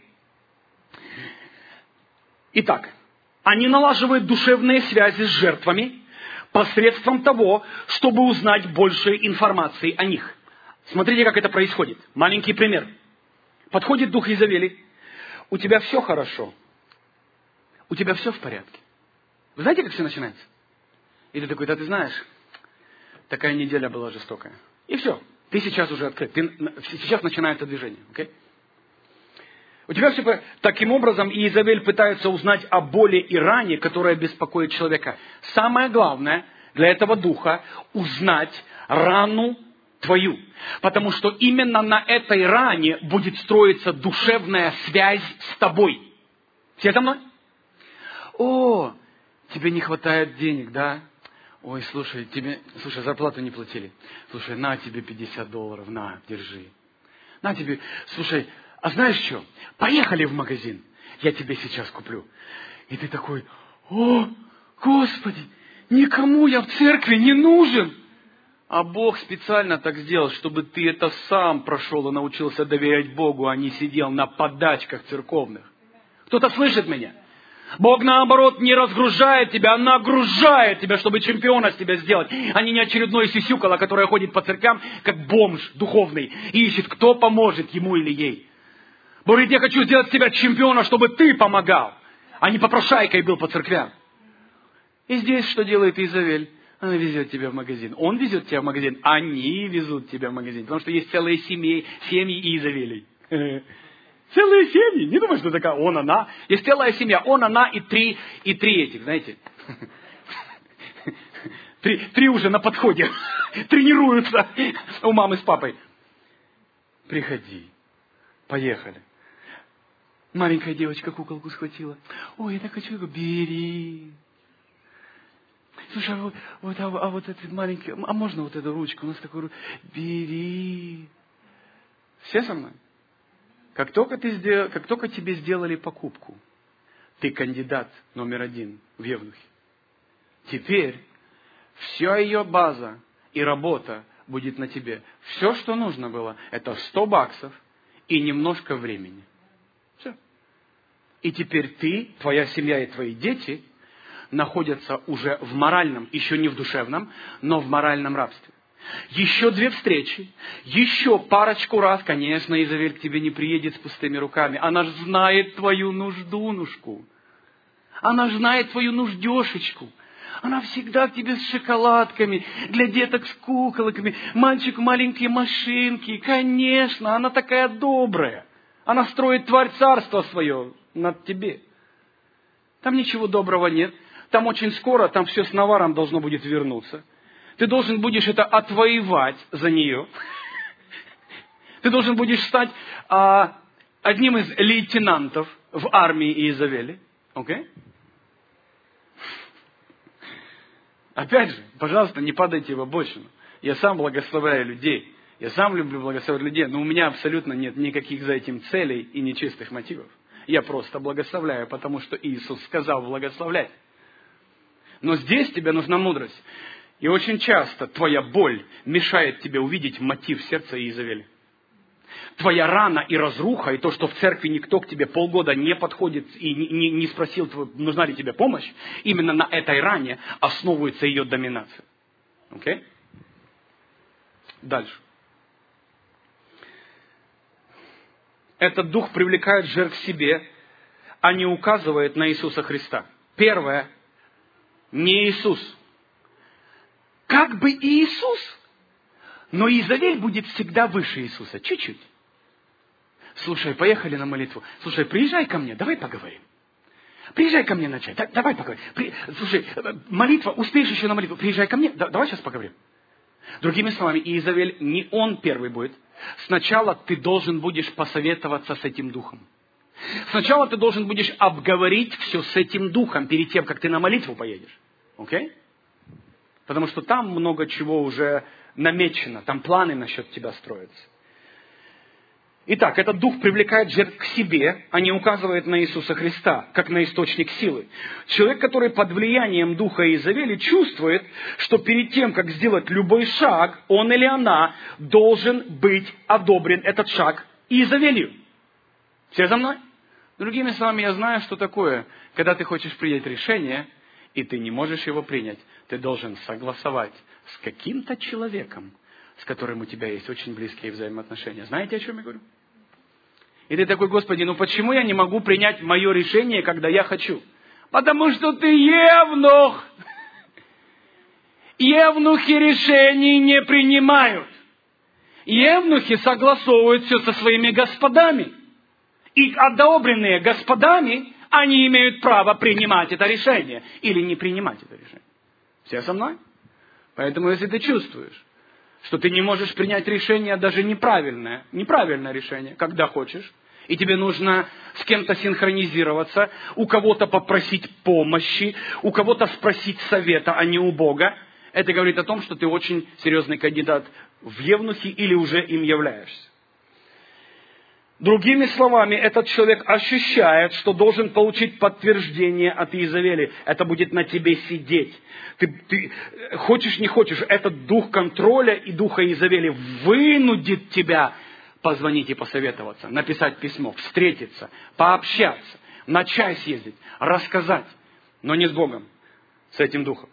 Итак, они налаживают душевные связи с жертвами посредством того, чтобы узнать больше информации о них. Смотрите, как это происходит. Маленький пример. Подходит дух Иезавели. У тебя все хорошо. У тебя все в порядке. Вы знаете, как все начинается? И ты такой: да ты знаешь, такая неделя была жестокая. И все. Ты сейчас уже открыт. Сейчас начинается движение. Okay? У тебя все... Таким образом, Иезавель пытается узнать о боли и ране, которая беспокоит человека. Самое главное для этого духа — узнать рану твою. Потому что именно на этой ране будет строиться душевная связь с тобой. Все со мной? О, тебе не хватает денег, да? Ой, слушай, зарплату не платили. Слушай, на тебе $50, на, держи. На тебе, слушай, а знаешь что? Поехали в магазин, я тебе сейчас куплю. И ты такой, о, Господи, никому я в церкви не нужен. А Бог специально так сделал, чтобы ты это сам прошел и научился доверять Богу, а не сидел на подачках церковных. Кто-то слышит меня? Бог, наоборот, не разгружает тебя, а нагружает тебя, чтобы чемпиона с тебя сделать, а не очередной сисюкало, которое ходит по церквям, как бомж духовный, и ищет, кто поможет ему или ей. Бог говорит, я хочу сделать тебя чемпиона, чтобы ты помогал, а не попрошайкой был по церквям. И здесь что делает Изавель? Она везет тебя в магазин. Он везет тебя в магазин. Они везут тебя в магазин. Потому что есть целые семьи Изавелей. Целые семьи. Не думай, что такая он, она. Есть целая семья. Он, она и три этих, знаете. Три уже на подходе. Тренируются у мамы с папой. Приходи. Поехали. Маленькая девочка куколку схватила. Ой, я так хочу его. Бери. Слушай, вот этот маленький, а можно вот эту ручку? У нас такую ручку. Бери. Все со мной? Как только тебе сделали покупку, ты кандидат номер 1 в евнухе. Теперь вся ее база и работа будет на тебе. Все, что нужно было, это $100 и немножко времени. Все. И теперь ты, твоя семья и твои дети находятся уже в моральном, еще не в душевном, но в моральном рабстве. Еще 2 встречи, еще парочку раз, конечно, Изавель к тебе не приедет с пустыми руками. Она ж знает твою нуждунушку. Она ж знает твою нуждешечку. Она всегда к тебе с шоколадками, для деток с куколками, мальчику маленькие машинки. Конечно, она такая добрая. Она строит тварь царство свое над тебе. Там ничего доброго нет. Там очень скоро, там все с наваром должно будет вернуться. Ты должен будешь это отвоевать за нее. Ты должен будешь стать одним из лейтенантов в армии Изавели. Окей? Опять же, пожалуйста, не падайте в обочину. Я сам благословляю людей. Я сам люблю благословлять людей, но у меня абсолютно нет никаких за этим целей и нечистых мотивов. Я просто благословляю, потому что Иисус сказал благословлять. Но здесь тебе нужна мудрость. И очень часто твоя боль мешает тебе увидеть мотив сердца Изавели. Твоя рана и разруха, и то, что в церкви никто к тебе полгода не подходит и не спросил, нужна ли тебе помощь, именно на этой ране основывается ее доминация. Окей? Дальше. Этот дух привлекает жертв к себе, а не указывает на Иисуса Христа. Первое. Не Иисус. Как бы и Иисус, но Изавель будет всегда выше Иисуса. Чуть-чуть. Слушай, поехали на молитву. Слушай, приезжай ко мне, давай поговорим. Приезжай ко мне на чай, давай поговорим. Слушай, молитва, успеешь еще на молитву, приезжай ко мне, давай сейчас поговорим. Другими словами, Изавель не он первый будет. Сначала ты должен будешь посоветоваться с этим духом. Сначала ты должен будешь обговорить все с этим духом перед тем, как ты на молитву поедешь. Окей? Потому что там много чего уже намечено, там планы насчет тебя строятся. Итак, этот дух привлекает жертв к себе, а не указывает на Иисуса Христа, как на источник силы. Человек, который под влиянием духа Изавели, чувствует, что перед тем, как сделать любой шаг, он или она должен быть одобрен этот шаг Изавелью. Все за мной? Другими словами, я знаю, что такое, когда ты хочешь принять решение, и ты не можешь его принять. Ты должен согласовать с каким-то человеком, с которым у тебя есть очень близкие взаимоотношения. Знаете, о чем я говорю? И ты такой, Господи, ну почему я не могу принять мое решение, когда я хочу? Потому что ты евнух. Евнухи решений не принимают. Евнухи согласовывают все со своими господами. И одобренные господами, они имеют право принимать это решение или не принимать это решение. Все со мной? Поэтому, если ты чувствуешь, что ты не можешь принять решение, даже неправильное решение, когда хочешь, и тебе нужно с кем-то синхронизироваться, у кого-то попросить помощи, у кого-то спросить совета, а не у Бога, это говорит о том, что ты очень серьезный кандидат в евнухи или уже им являешься. Другими словами, этот человек ощущает, что должен получить подтверждение от Иезавели. Это будет на тебе сидеть. Ты хочешь, не хочешь, этот дух контроля и духа Иезавели вынудит тебя позвонить и посоветоваться, написать письмо, встретиться, пообщаться, на чай съездить, рассказать, но не с Богом, с этим духом.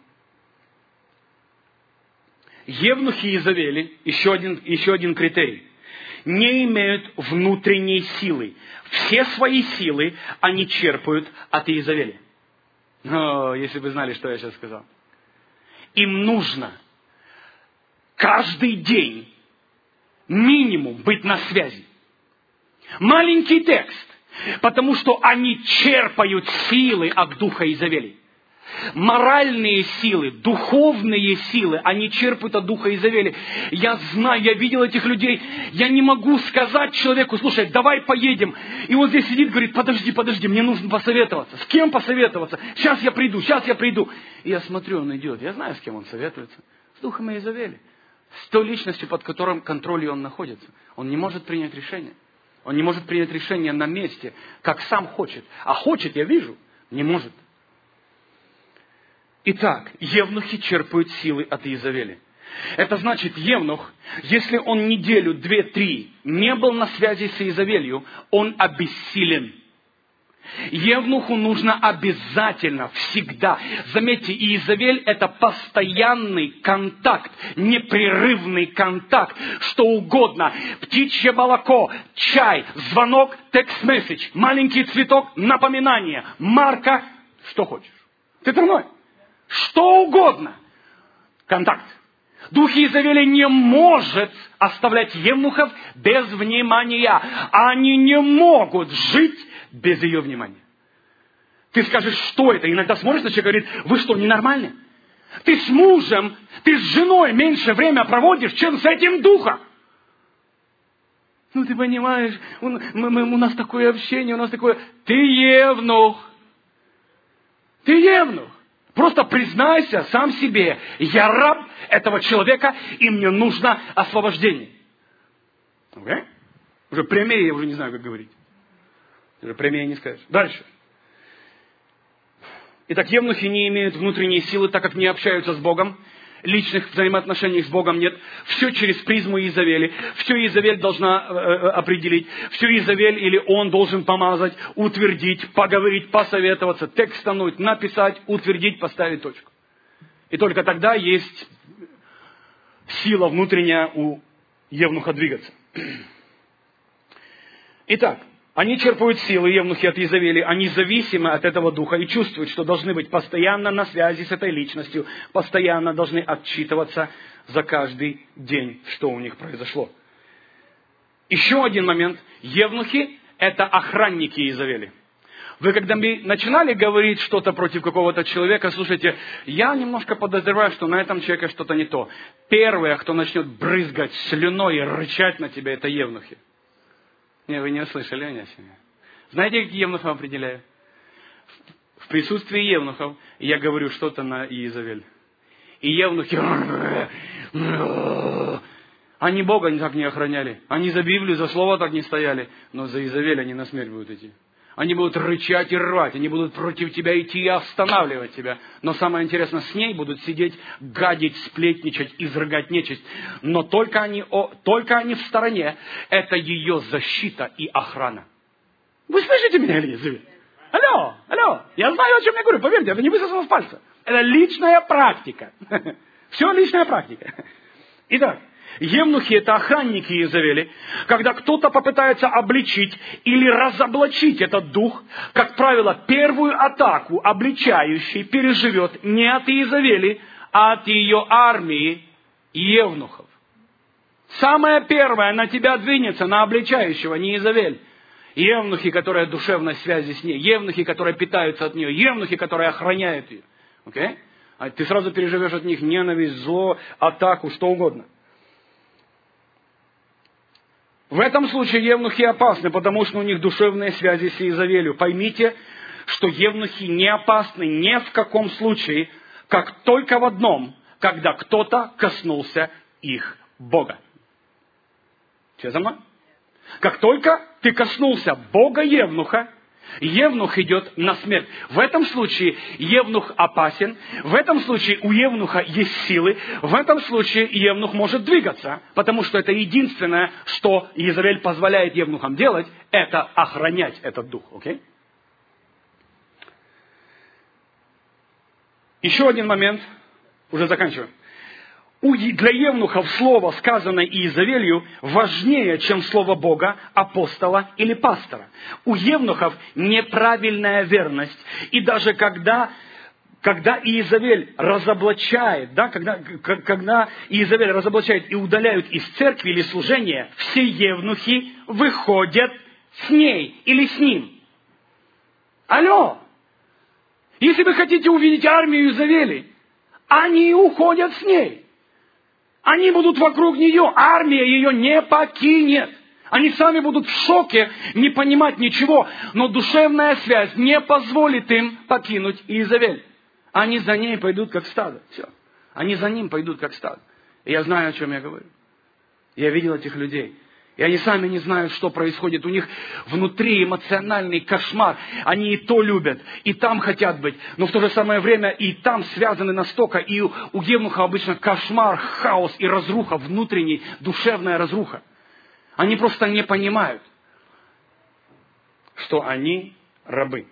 Евнухи Иезавели, еще один критерий, не имеют внутренней силы. Все свои силы они черпают от Иезавели. Если бы знали, что я сейчас сказал. Им нужно каждый день минимум быть на связи. Маленький текст, потому что они черпают силы от духа Иезавели. Моральные силы, духовные силы, они черпают от духа Иезавели. Я знаю, я видел этих людей. Я не могу сказать человеку: слушай, давай поедем. И он здесь сидит, говорит: подожди, мне нужно посоветоваться. С кем посоветоваться? Сейчас я приду. И я смотрю, он идет. Я знаю, с кем он советуется. С духом Иезавели. С той личностью, под которым контролем он находится. Он не может принять решение. Он не может принять решение на месте, как сам хочет. А хочет, я вижу, не может. Итак, евнухи черпают силы от Иезавели. Это значит, евнух, если он неделю, 2-3 не был на связи с Иезавелью, он обессилен. Евнуху нужно обязательно, всегда. Заметьте, Иезавель – это постоянный контакт, непрерывный контакт, что угодно. Птичье молоко, чай, звонок, текст-месседж, маленький цветок, напоминание, марка, что хочешь. Ты со мной? Что угодно. Контакт. Дух Иезавели не может оставлять евнухов без внимания. Они не могут жить без ее внимания. Ты скажешь, что это? Иногда смотришь на человека и говорит: вы что, ненормальны? Ты с мужем, ты с женой меньше время проводишь, чем с этим духом. Ты понимаешь, у нас такое общение, у нас такое... Ты евнух. Ты евнух. Просто признайся сам себе: я раб этого человека, и мне нужно освобождение. Okay? Уже прямее я уже не знаю, как говорить. Уже прямее не скажешь. Дальше. Итак, евнухи не имеют внутренней силы, так как не общаются с Богом. Личных взаимоотношений с Богом нет. Все через призму Иезавели. Все Иезавель должна определить. Все Иезавель или он должен помазать, утвердить, поговорить, посоветоваться, текстануть, написать, утвердить, поставить точку. И только тогда есть сила внутренняя у евнуха двигаться. Итак, они черпают силы, евнухи, от Иезавели. Они зависимы от этого духа и чувствуют, что должны быть постоянно на связи с этой личностью, постоянно должны отчитываться за каждый день, что у них произошло. Еще один момент. Евнухи – это охранники Иезавели. Вы когда начинали говорить что-то против какого-то человека, слушайте, я немножко подозреваю, что на этом человеке что-то не то. Первое, кто начнет брызгать слюной и рычать на тебя, это евнухи. Не, вы не услышали меня сегодня. Знаете, как евнухов определяю? В присутствии евнухов я говорю что-то на Иезавель. И евнухи... Они Бога так не охраняли. Они за Библию, за Слово так не стояли. Но за Иезавель они на смерть будут идти. Они будут рычать и рвать. Они будут против тебя идти и останавливать тебя. Но самое интересное, с ней будут сидеть, гадить, сплетничать, изрыгать нечисть. Но только они в стороне. Это ее защита и охрана. Вы слышите меня или нет? Алло. Я знаю, о чем я говорю. Поверьте, это не высосано с пальца. Это личная практика. Все личная практика. Итак. Евнухи – это охранники Иезавели. Когда кто-то попытается обличить или разоблачить этот дух, как правило, первую атаку обличающий переживет не от Иезавели, а от ее армии евнухов. Самое первое на тебя двинется, на обличающего, не Иезавель. Евнухи, которые в душевной связи с ней, евнухи, которые питаются от нее, евнухи, которые охраняют ее. Okay? А ты сразу переживешь от них ненависть, зло, атаку, что угодно. В этом случае евнухи опасны, потому что у них душевные связи с Иезавелью. Поймите, что евнухи не опасны ни в каком случае, как только в одном, когда кто-то коснулся их Бога. Все за мной? Как только ты коснулся Бога евнуха, евнух идет на смерть. В этом случае евнух опасен, в этом случае у евнуха есть силы, в этом случае евнух может двигаться, потому что это единственное, что Иезавель позволяет евнухам делать, это охранять этот дух. Окей? Еще один момент, уже заканчиваю. Для евнухов слово, сказанное Иезавелью, важнее, чем слово Бога, апостола или пастора. У евнухов неправильная верность. И даже когда Иезавель разоблачает, да, когда Иезавель разоблачает и удаляют из церкви или служения, все евнухи выходят с ней или с ним. Алло! Если вы хотите увидеть армию Иезавели, они уходят с ней. Они будут вокруг нее, армия ее не покинет. Они сами будут в шоке, не понимать ничего, но душевная связь не позволит им покинуть Иезавель. Они за ней пойдут как стадо. Все. Они за ним пойдут как стадо. И я знаю, о чем я говорю. Я видел этих людей. И они сами не знают, что происходит. У них внутри эмоциональный кошмар. Они и то любят, и там хотят быть. Но в то же самое время и там связаны настолько. И у евнуха обычно кошмар, хаос и разруха, внутренний, душевная разруха. Они просто не понимают, что они рабы.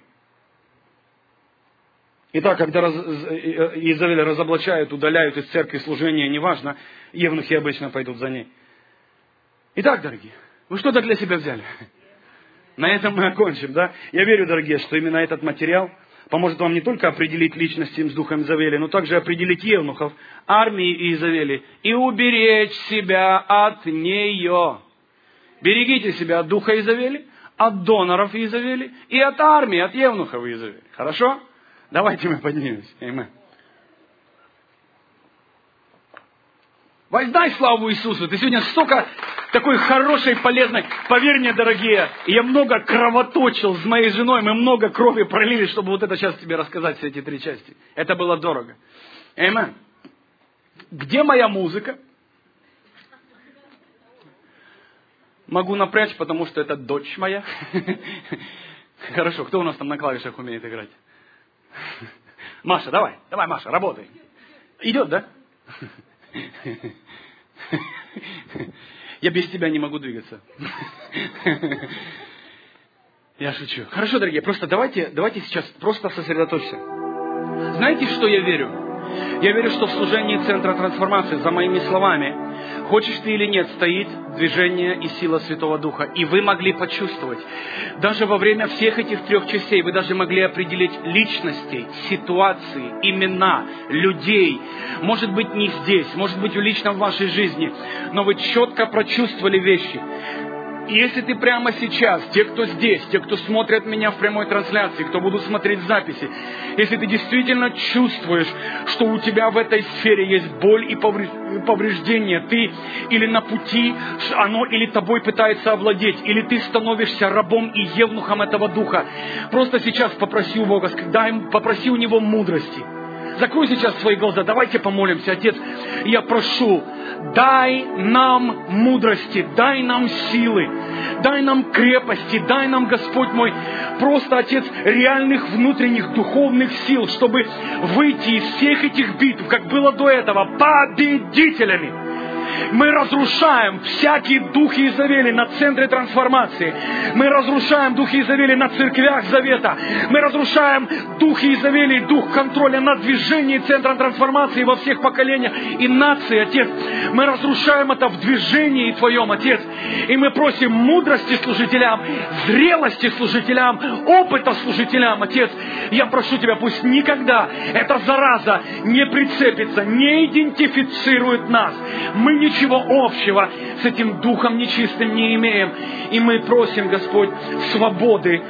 Итак, когда Иезавель разоблачают, удаляют из церкви служения, неважно, евнухи обычно пойдут за ней. Итак, дорогие, вы что-то для себя взяли? На этом мы окончим, да? Я верю, дорогие, что именно этот материал поможет вам не только определить личность им с духом Иезавели, но также определить евнухов, армии Иезавели и уберечь себя от нее. Берегите себя от духа Иезавели, от доноров Иезавели и от армии, от евнухов Иезавели. Хорошо? Давайте мы поднимемся. Аминь. Воздай славу Иисусу. Ты сегодня столько такой хорошей, полезной. Поверь мне, дорогие, я много кровоточил с моей женой. Мы много крови пролили, чтобы вот это сейчас тебе рассказать, все эти 3 части. Это было дорого. Аминь. Где моя музыка? Могу напрячь, потому что это дочь моя. Хорошо, кто у нас там на клавишах умеет играть? Маша, давай, Маша, работай. Идет, да? Я без тебя не могу двигаться. Я шучу. Хорошо, дорогие, просто давайте сейчас просто сосредоточься. Знаете, что я верю? Я верю, что в служении Центра Трансформации, за моими словами, хочешь ты или нет, стоит движение и сила Святого Духа. И вы могли почувствовать, даже во время всех этих 3 частей, вы даже могли определить личностей, ситуации, имена, людей. Может быть, не здесь, может быть, лично в вашей жизни, но вы четко прочувствовали вещи. И если ты прямо сейчас, те, кто здесь, те, кто смотрят меня в прямой трансляции, кто будут смотреть записи, если ты действительно чувствуешь, что у тебя в этой сфере есть боль и повреждения, ты или на пути, оно или тобой пытается овладеть, или ты становишься рабом и евнухом этого духа, просто сейчас попроси у Бога, попроси у Него мудрости. Закрой сейчас свои глаза, давайте помолимся. Отец, я прошу, дай нам мудрости, дай нам силы, дай нам крепости, дай нам, Господь мой, просто, Отец, реальных внутренних духовных сил, чтобы выйти из всех этих битв, как было до этого, победителями. Мы разрушаем всякий дух Иезавели на центре трансформации. Мы разрушаем дух Иезавели на церквях Завета. Мы разрушаем дух Иезавели, дух контроля над движением центра трансформации во всех поколениях и нации, Отец. Мы разрушаем это в движении Твоем, Отец. И мы просим мудрости служителям, зрелости служителям, опыта служителям, Отец. Я прошу Тебя, пусть никогда эта зараза не прицепится, не идентифицирует нас. Мы ничего общего с этим духом нечистым не имеем. И мы просим, Господь, свободы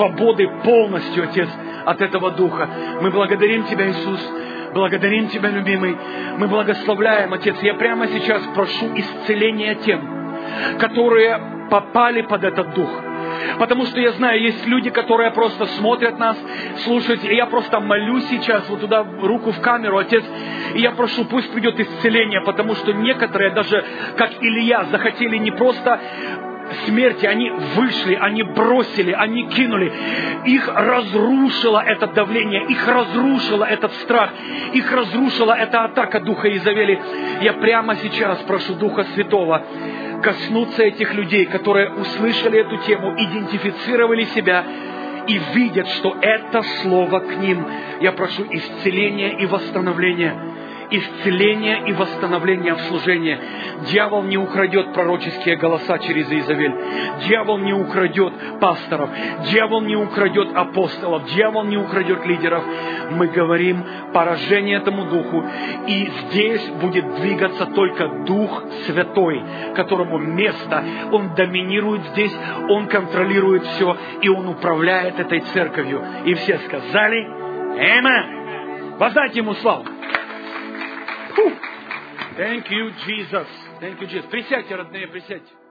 полностью, Отец, от этого духа. Мы благодарим Тебя, Иисус. Благодарим Тебя, любимый. Мы благословляем, Отец. Я прямо сейчас прошу исцеления тем, которые попали под этот дух. Потому что я знаю, есть люди, которые просто смотрят нас, слушают, и я просто молюсь сейчас, вот туда руку в камеру, Отец, и я прошу, пусть придет исцеление, потому что некоторые, даже как Илья, захотели не просто смерти, они вышли, они бросили, они кинули. Их разрушило это давление, их разрушило этот страх, их разрушила эта атака Духа Иезавели. Я прямо сейчас прошу Духа Святого коснуться этих людей, которые услышали эту тему, идентифицировали себя и видят, что это слово к ним. Я прошу исцеления и восстановления. Исцеление и восстановление в служении. Дьявол не украдет пророческие голоса через Иезавель. Дьявол не украдет пасторов. Дьявол не украдет апостолов. Дьявол не украдет лидеров. Мы говорим поражение этому духу. И здесь будет двигаться только Дух Святой, которому место. Он доминирует здесь, Он контролирует все, и Он управляет этой церковью. И все сказали: Аминь. Воздайте Ему славу. Thank you, Jesus. Thank you, Jesus. Присядьте, родные, присядьте.